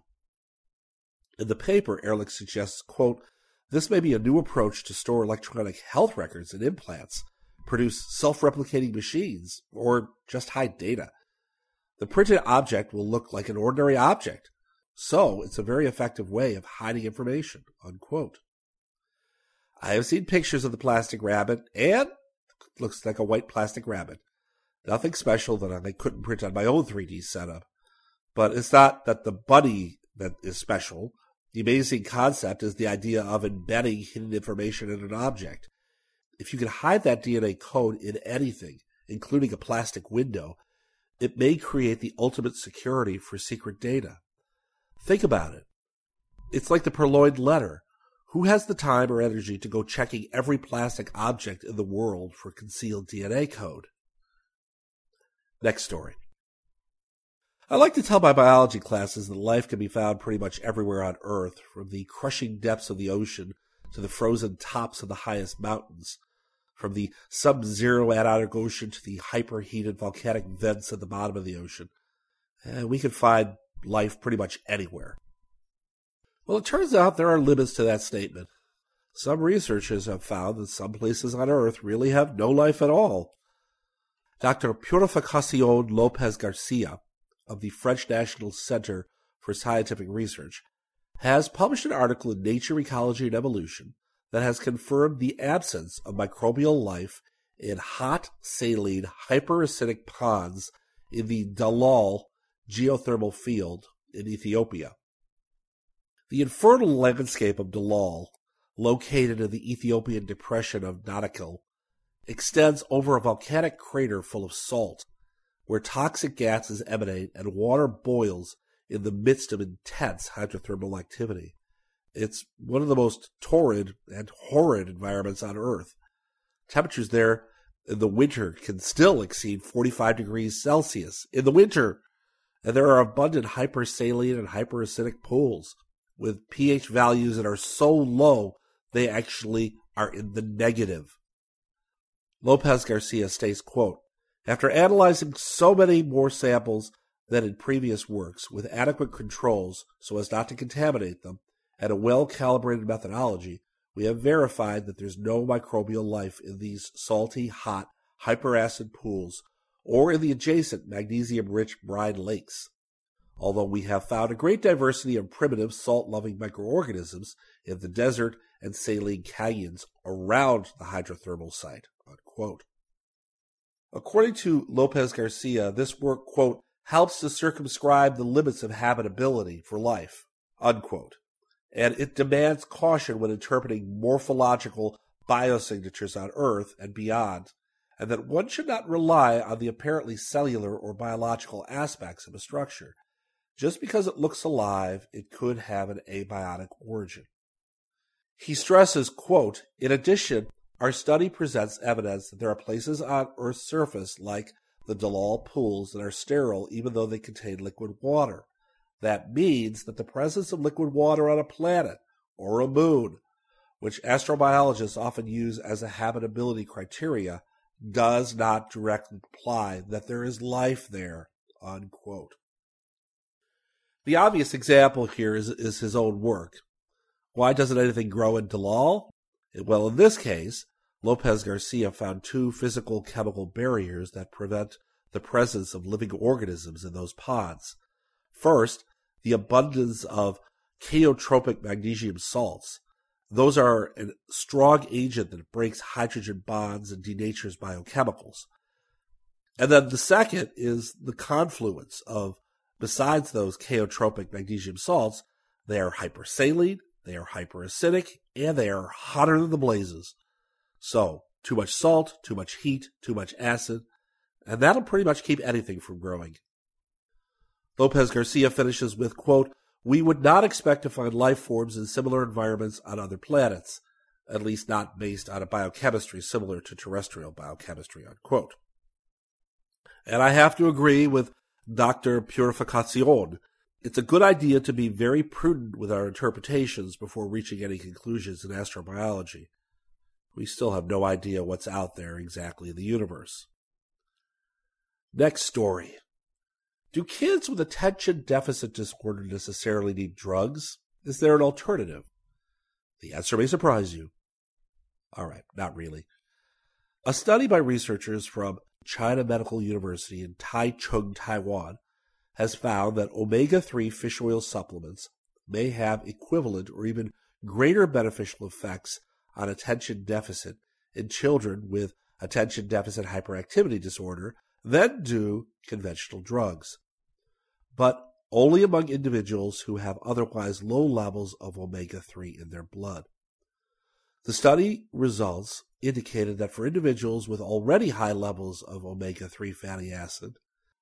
In the paper, Ehrlich suggests, quote, "This may be a new approach to store electronic health records and implants, produce self-replicating machines, or just hide data. The printed object will look like an ordinary object, so it's a very effective way of hiding information," unquote. I have seen pictures of the plastic rabbit, and it looks like a white plastic rabbit. Nothing special that I couldn't print on my own 3D setup. But it's not that the bunny that is special. The amazing concept is the idea of embedding hidden information in an object. If you can hide that DNA code in anything, including a plastic window, it may create the ultimate security for secret data. Think about it. It's like the purloined letter. Who has the time or energy to go checking every plastic object in the world for concealed DNA code? Next story. I like to tell my biology classes that life can be found pretty much everywhere on Earth, from the crushing depths of the ocean to the frozen tops of the highest mountains, from the sub-zero Antarctic Ocean to the hyperheated volcanic vents at the bottom of the ocean. We can find life pretty much anywhere. Well, it turns out there are limits to that statement. Some researchers have found that some places on Earth really have no life at all. Dr. Purificación López Garcia of the French National Center for Scientific Research, has published an article in Nature, Ecology, and Evolution that has confirmed the absence of microbial life in hot, saline, hyperacidic ponds in the Dalal geothermal field in Ethiopia. The infertile landscape of Dalal, located in the Ethiopian depression of Natakil, extends over a volcanic crater full of salt, where toxic gases emanate and water boils in the midst of intense hydrothermal activity. It's one of the most torrid and horrid environments on Earth. Temperatures there in the winter can still exceed 45 degrees Celsius in the winter, and there are abundant hypersaline and hyperacidic pools with pH values that are so low they actually are in the negative. Lopez Garcia states, quote, "After analyzing so many more samples than in previous works with adequate controls so as not to contaminate them, and a well-calibrated methodology, we have verified that there's no microbial life in these salty, hot, hyperacid pools or in the adjacent magnesium-rich brine lakes. Although we have found a great diversity of primitive salt-loving microorganisms in the desert and saline canyons around the hydrothermal site." Unquote. According to Lopez Garcia, this work, quote, "helps to circumscribe the limits of habitability for life," unquote, and it demands caution when interpreting morphological biosignatures on Earth and beyond, and that one should not rely on the apparently cellular or biological aspects of a structure. Just because it looks alive, it could have an abiotic origin. He stresses, quote, "In addition, our study presents evidence that there are places on Earth's surface, like the Dalal pools, that are sterile even though they contain liquid water. That means that the presence of liquid water on a planet or a moon, which astrobiologists often use as a habitability criteria, does not directly imply that there is life there," unquote. The obvious example here is his own work. Why doesn't anything grow in Dalal? Well, in this case, Lopez Garcia found two physical-chemical barriers that prevent the presence of living organisms in those ponds. First, the abundance of chaotropic magnesium salts. Those are a strong agent that breaks hydrogen bonds and denatures biochemicals. And then the second is the confluence of, besides those chaotropic magnesium salts, they are hypersaline, they are hyperacidic, and they are hotter than the blazes. So, too much salt, too much heat, too much acid, and that'll pretty much keep anything from growing. Lopez Garcia finishes with, quote, "We would not expect to find life forms in similar environments on other planets, at least not based on a biochemistry similar to terrestrial biochemistry," unquote. And I have to agree with Dr. Purificacion. It's a good idea to be very prudent with our interpretations before reaching any conclusions in astrobiology. We still have no idea what's out there exactly in the universe. Next story. Do kids with attention deficit disorder necessarily need drugs? Is there an alternative? The answer may surprise you. All right, not really. A study by researchers from China Medical University in Taichung, Taiwan, has found that omega-3 fish oil supplements may have equivalent or even greater beneficial effects on attention deficit in children with attention deficit hyperactivity disorder than do conventional drugs, but only among individuals who have otherwise low levels of omega-3 in their blood. The study results indicated that for individuals with already high levels of omega-3 fatty acid,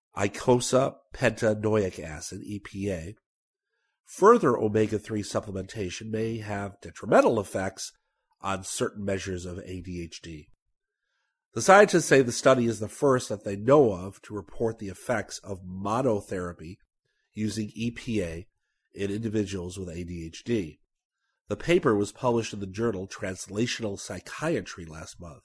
eicosapentaenoic acid, EPA, further omega-3 supplementation may have detrimental effects on certain measures of ADHD. The scientists say the study is the first that they know of to report the effects of monotherapy using EPA in individuals with ADHD. The paper was published in the journal Translational Psychiatry last month.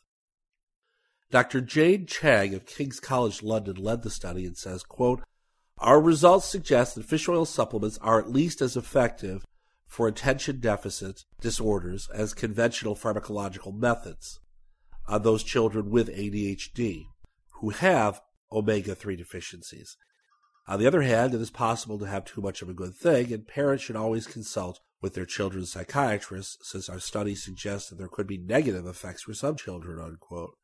Dr. Jane Chang of King's College London led the study and says, quote, "Our results suggest that fish oil supplements are at least as effective for attention deficit disorders as conventional pharmacological methods on those children with ADHD who have omega-3 deficiencies. On the other hand, it is possible to have too much of a good thing, and parents should always consult with their children's psychiatrists, since our studies suggest that there could be negative effects for some children, unquote.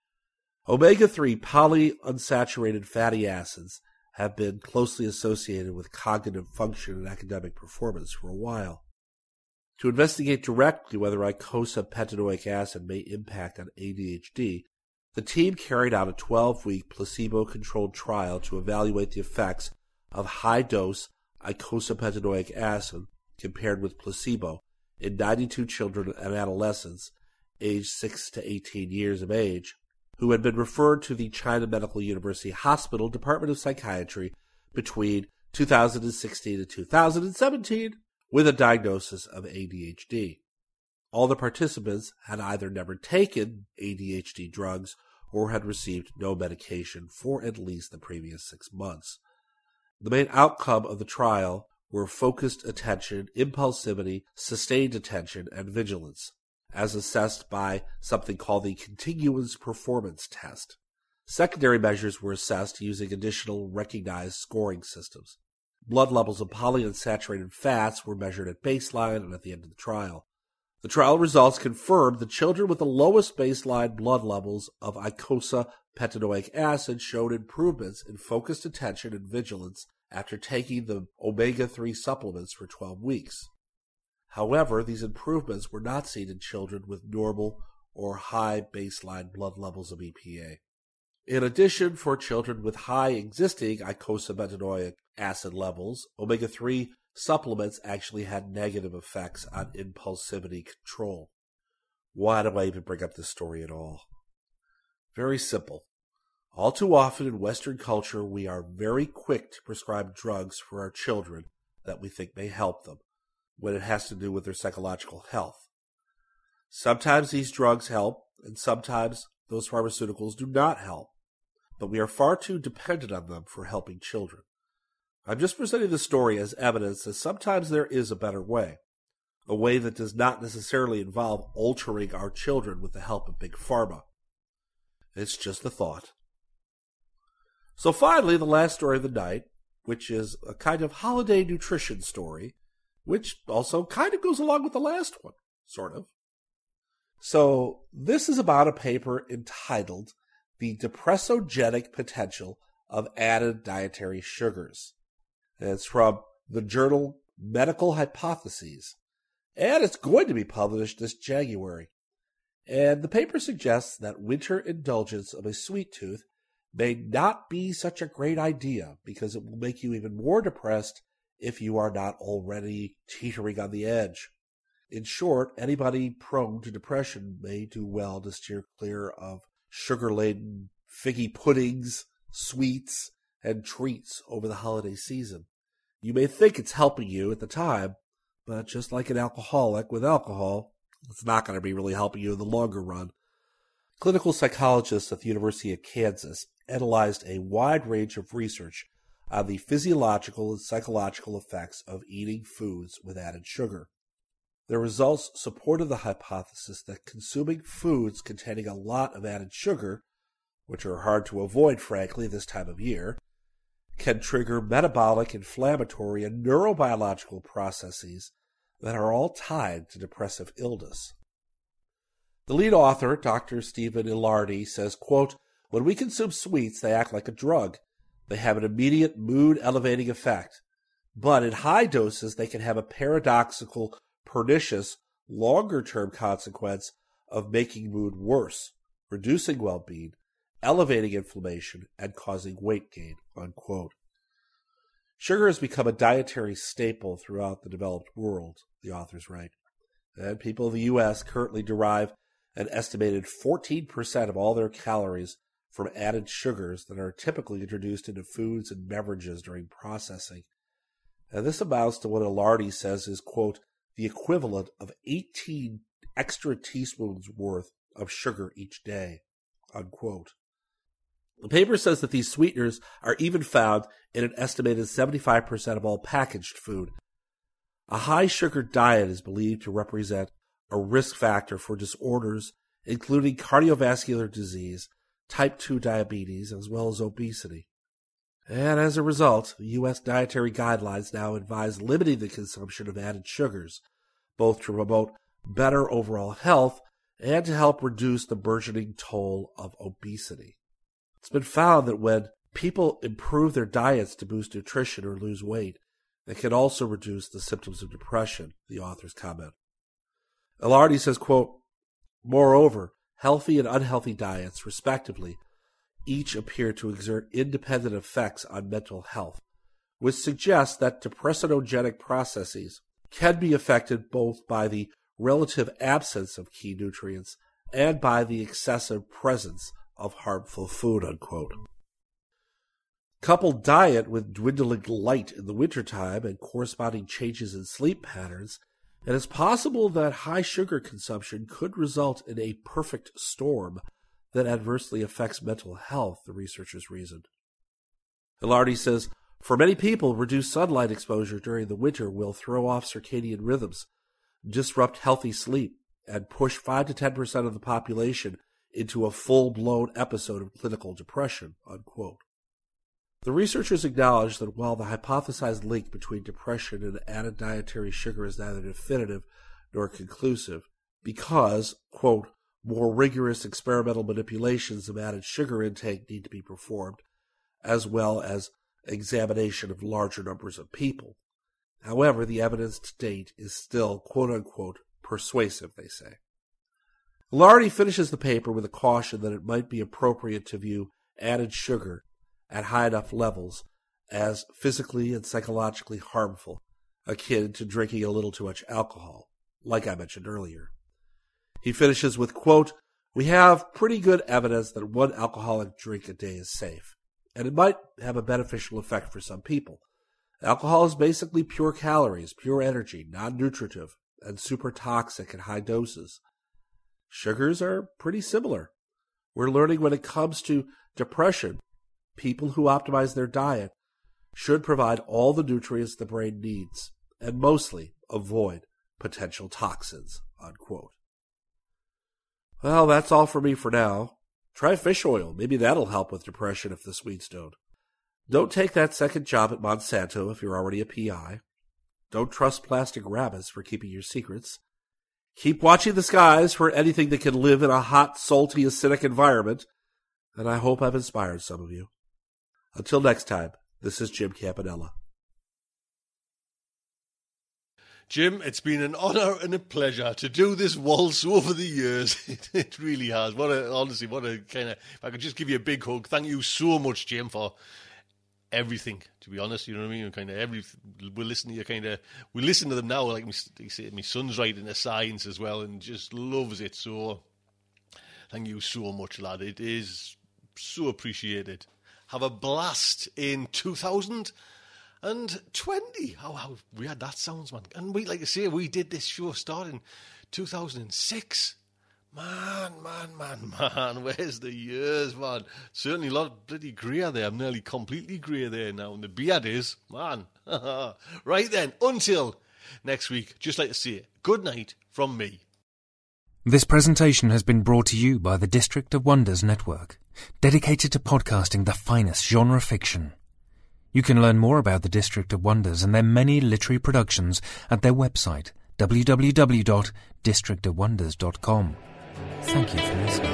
Omega-3 polyunsaturated fatty acids have been closely associated with cognitive function and academic performance for a while. To investigate directly whether eicosapentaenoic acid may impact on ADHD, the team carried out a 12-week placebo-controlled trial to evaluate the effects of high-dose eicosapentaenoic acid compared with placebo in 92 children and adolescents aged 6 to 18 years of age who had been referred to the China Medical University Hospital Department of Psychiatry between 2016 and 2017 with a diagnosis of ADHD. All the participants had either never taken ADHD drugs or had received no medication for at least the previous 6 months. The main outcome of the trial were focused attention, impulsivity, sustained attention, and vigilance, as assessed by something called the Continuous Performance Test. Secondary measures were assessed using additional recognized scoring systems. Blood levels of polyunsaturated fats were measured at baseline and at the end of the trial. The trial results confirmed the children with the lowest baseline blood levels of eicosapentaenoic acid showed improvements in focused attention and vigilance after taking the omega-3 supplements for 12 weeks. However, these improvements were not seen in children with normal or high baseline blood levels of EPA. In addition, for children with high existing eicosapentaenoic acid levels, omega-3 supplements actually had negative effects on impulsivity control. Why do I even bring up this story at all? Very simple. All too often in Western culture, we are very quick to prescribe drugs for our children that we think may help them, when it has to do with their psychological health. Sometimes these drugs help, and sometimes those pharmaceuticals do not help, but we are far too dependent on them for helping children. I'm just presenting the story as evidence that sometimes there is a better way, a way that does not necessarily involve altering our children with the help of Big Pharma. It's just a thought. So finally, the last story of the night, which is a kind of holiday nutrition story, which also kind of goes along with the last one, sort of. So this is about a paper entitled The Depressogenic Potential of Added Dietary Sugars. And it's from the journal Medical Hypotheses, and it's going to be published this January. And the paper suggests that winter indulgence of a sweet tooth may not be such a great idea because it will make you even more depressed if you are not already teetering on the edge. In short, anybody prone to depression may do well to steer clear of sugar-laden figgy puddings, sweets, and treats over the holiday season. You may think it's helping you at the time, but just like an alcoholic with alcohol, it's not going to be really helping you in the longer run. Clinical psychologists at the University of Kansas analyzed a wide range of research on the physiological and psychological effects of eating foods with added sugar. Their results supported the hypothesis that consuming foods containing a lot of added sugar, which are hard to avoid, frankly, this time of year, can trigger metabolic, inflammatory, and neurobiological processes that are all tied to depressive illness. The lead author, Dr. Stephen Ilardi, says, quote, "When we consume sweets, they act like a drug. They have an immediate mood-elevating effect. But in high doses, they can have a paradoxical, pernicious, longer-term consequence of making mood worse, reducing well-being, elevating inflammation, and causing weight gain," unquote. Sugar has become a dietary staple throughout the developed world, the authors write. And people in the U.S. currently derive an estimated 14% of all their calories from added sugars that are typically introduced into foods and beverages during processing. And this amounts to what Ilardi says is, quote, the equivalent of 18 extra teaspoons worth of sugar each day, unquote. The paper says that these sweeteners are even found in an estimated 75% of all packaged food. A high-sugar diet is believed to represent a risk factor for disorders including cardiovascular disease, type 2 diabetes, as well as obesity. And as a result, the U.S. dietary guidelines now advise limiting the consumption of added sugars, both to promote better overall health and to help reduce the burgeoning toll of obesity. It's been found that when people improve their diets to boost nutrition or lose weight, it can also reduce the symptoms of depression, the authors comment. Ilardi says, quote, moreover, healthy and unhealthy diets, respectively, each appear to exert independent effects on mental health, which suggests that depressogenic processes can be affected both by the relative absence of key nutrients and by the excessive presence of harmful food, unquote. Couple diet with dwindling light in the wintertime and corresponding changes in sleep patterns, it is possible that high sugar consumption could result in a perfect storm that adversely affects mental health, the researchers reasoned. Ilardi says, for many people, reduced sunlight exposure during the winter will throw off circadian rhythms, disrupt healthy sleep, and push 5 to 10% of the population into a full-blown episode of clinical depression, unquote. The researchers acknowledge that while the hypothesized link between depression and added dietary sugar is neither definitive nor conclusive, because, quote, more rigorous experimental manipulations of added sugar intake need to be performed, as well as examination of larger numbers of people. However, the evidence to date is still, quote-unquote, persuasive, they say. Ilardi finishes the paper with a caution that it might be appropriate to view added sugar at high enough levels as physically and psychologically harmful, akin to drinking a little too much alcohol, like I mentioned earlier. He finishes with, quote, we have pretty good evidence that one alcoholic drink a day is safe, and it might have a beneficial effect for some people. Alcohol is basically pure calories, pure energy, non-nutritive, and super toxic at high doses. Sugars are pretty similar. We're learning when it comes to depression, people who optimize their diet should provide all the nutrients the brain needs, and mostly avoid potential toxins, unquote. Well, that's all for me for now. Try fish oil. Maybe that'll help with depression if the Swedes don't. Don't take that second job at Monsanto if you're already a PI. Don't trust plastic rabbits for keeping your secrets. Keep watching the skies for anything that can live in a hot, salty, acidic environment. And I hope I've inspired some of you. Until next time, this is Jim Campanella. Jim, it's been an honour and a pleasure to do this waltz over the years. It really has. Honestly, what a kind of... If I could just give you a big hug. Thank you so much, Jim, for everything, to be honest. You know what I mean? Kind of we listen to you we listen to them now. Like my son's right into science as well and just loves it. So thank you so much, lad. It is so appreciated. Have a blast in 2020. How weird that sounds, man. And we, like I say, we did this show starting 2006. Man, where's the years, man? Certainly a lot of bloody grey there. I'm nearly completely grey there now. And the beard is, man. Right then, until next week, just like to say, good night from me. This presentation has been brought to you by the District of Wonders Network, dedicated to podcasting the finest genre fiction. You can learn more about the District of Wonders and their many literary productions at their website, www.districtofwonders.com. Thank you for listening.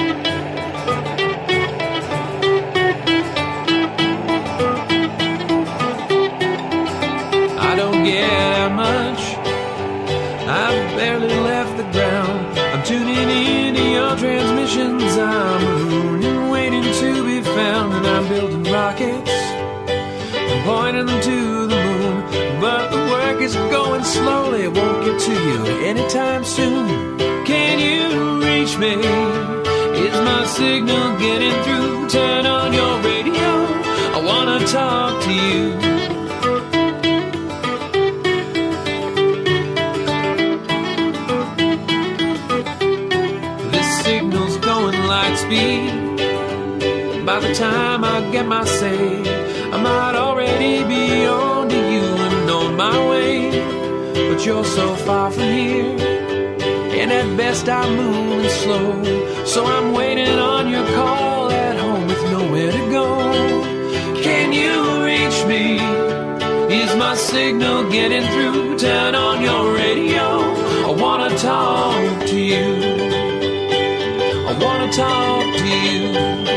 I don't get out much. I've barely left the ground. I'm tuning into your transmissions. I'm marooned and waiting to be found. And I'm building rockets and pointing them to the moon. But the work is going slowly. It won't get to you anytime soon. Can you reach me? Is my signal getting through? Turn on your radio. I wanna talk to you. This signal's going light speed. By the time I get my say, I might already be on to you and on my way. But you're so far from here, and at best I'm moving slow. So I'm waiting on your call at home with nowhere to go. Can you signal getting through. Turn on your radio. I wanna talk to you. I wanna talk to you.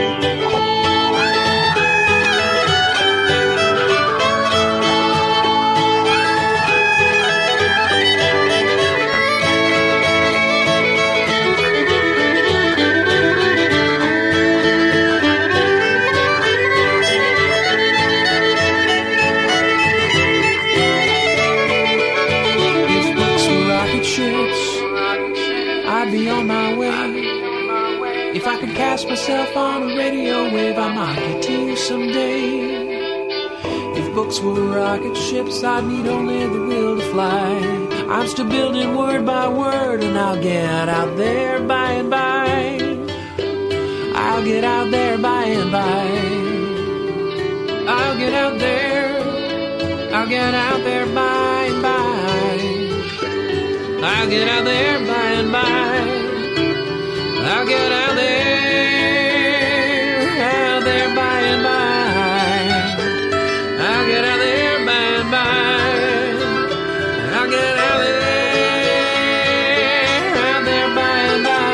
I'd be on my way. If I could cast myself on a radio wave, I might get to you someday. If books were rocket ships, I'd need only the will to fly. I'm still building word by word, and I'll get out there by and by. I'll get out there by and by. I'll get out there. I'll get out there by and by. I'll get out there by and by. I'll get out there by and by. I'll get out there by and by. I'll get out there by and by.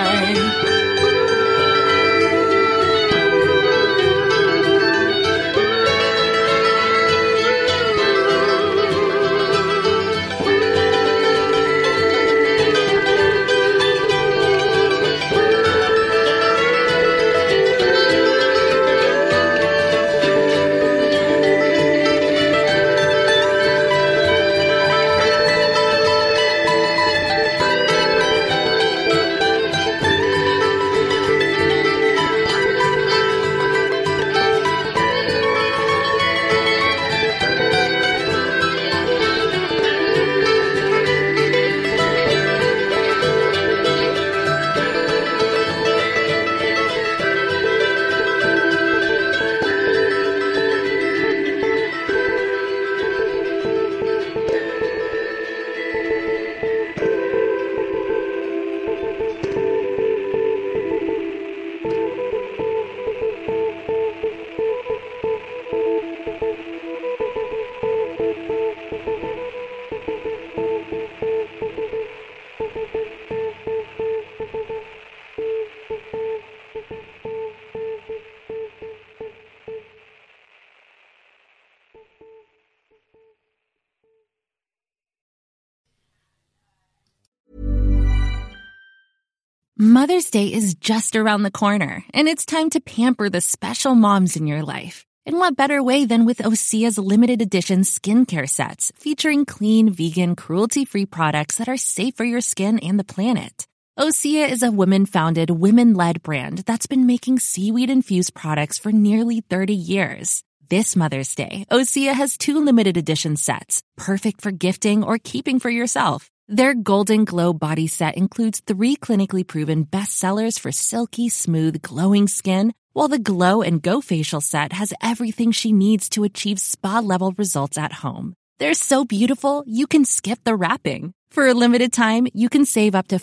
Mother's Day is just around the corner, and it's time to pamper the special moms in your life. And what better way than with Osea's limited edition skincare sets featuring clean, vegan, cruelty-free products that are safe for your skin and the planet. Osea is a women-founded, women-led brand that's been making seaweed-infused products for nearly 30 years. This Mother's Day, Osea has 2 limited edition sets, perfect for gifting or keeping for yourself. Their Golden Glow body set includes 3 clinically proven bestsellers for silky, smooth, glowing skin, while the Glow and Go facial set has everything she needs to achieve spa-level results at home. They're so beautiful, you can skip the wrapping. For a limited time, you can save up to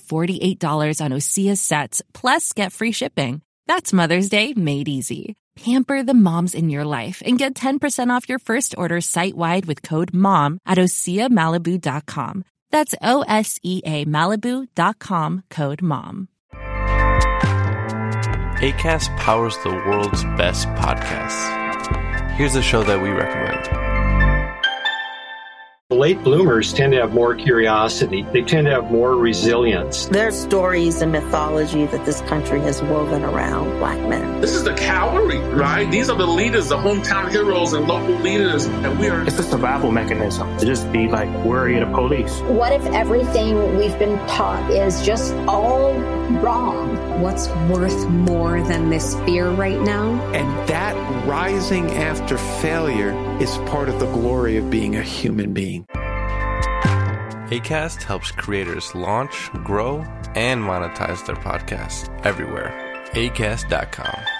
$48 on Osea's sets, plus get free shipping. That's Mother's Day made easy. Pamper the moms in your life and get 10% off your first order site-wide with code MOM at OseaMalibu.com. That's OSEA Malibu.com, code MOM. Acast powers the world's best podcasts. Here's a show that we recommend. Late bloomers tend to have more curiosity. They tend to have more resilience. There are stories and mythology that this country has woven around Black men. This is the cavalry, right? These are the leaders, the hometown heroes and local leaders. And we are... It's a survival mechanism to just be like worried of police. What if everything we've been taught is just all wrong? What's worth more than this fear right now? And that rising after failure is part of the glory of being a human being. Acast helps creators launch, grow, and monetize their podcasts everywhere. Acast.com.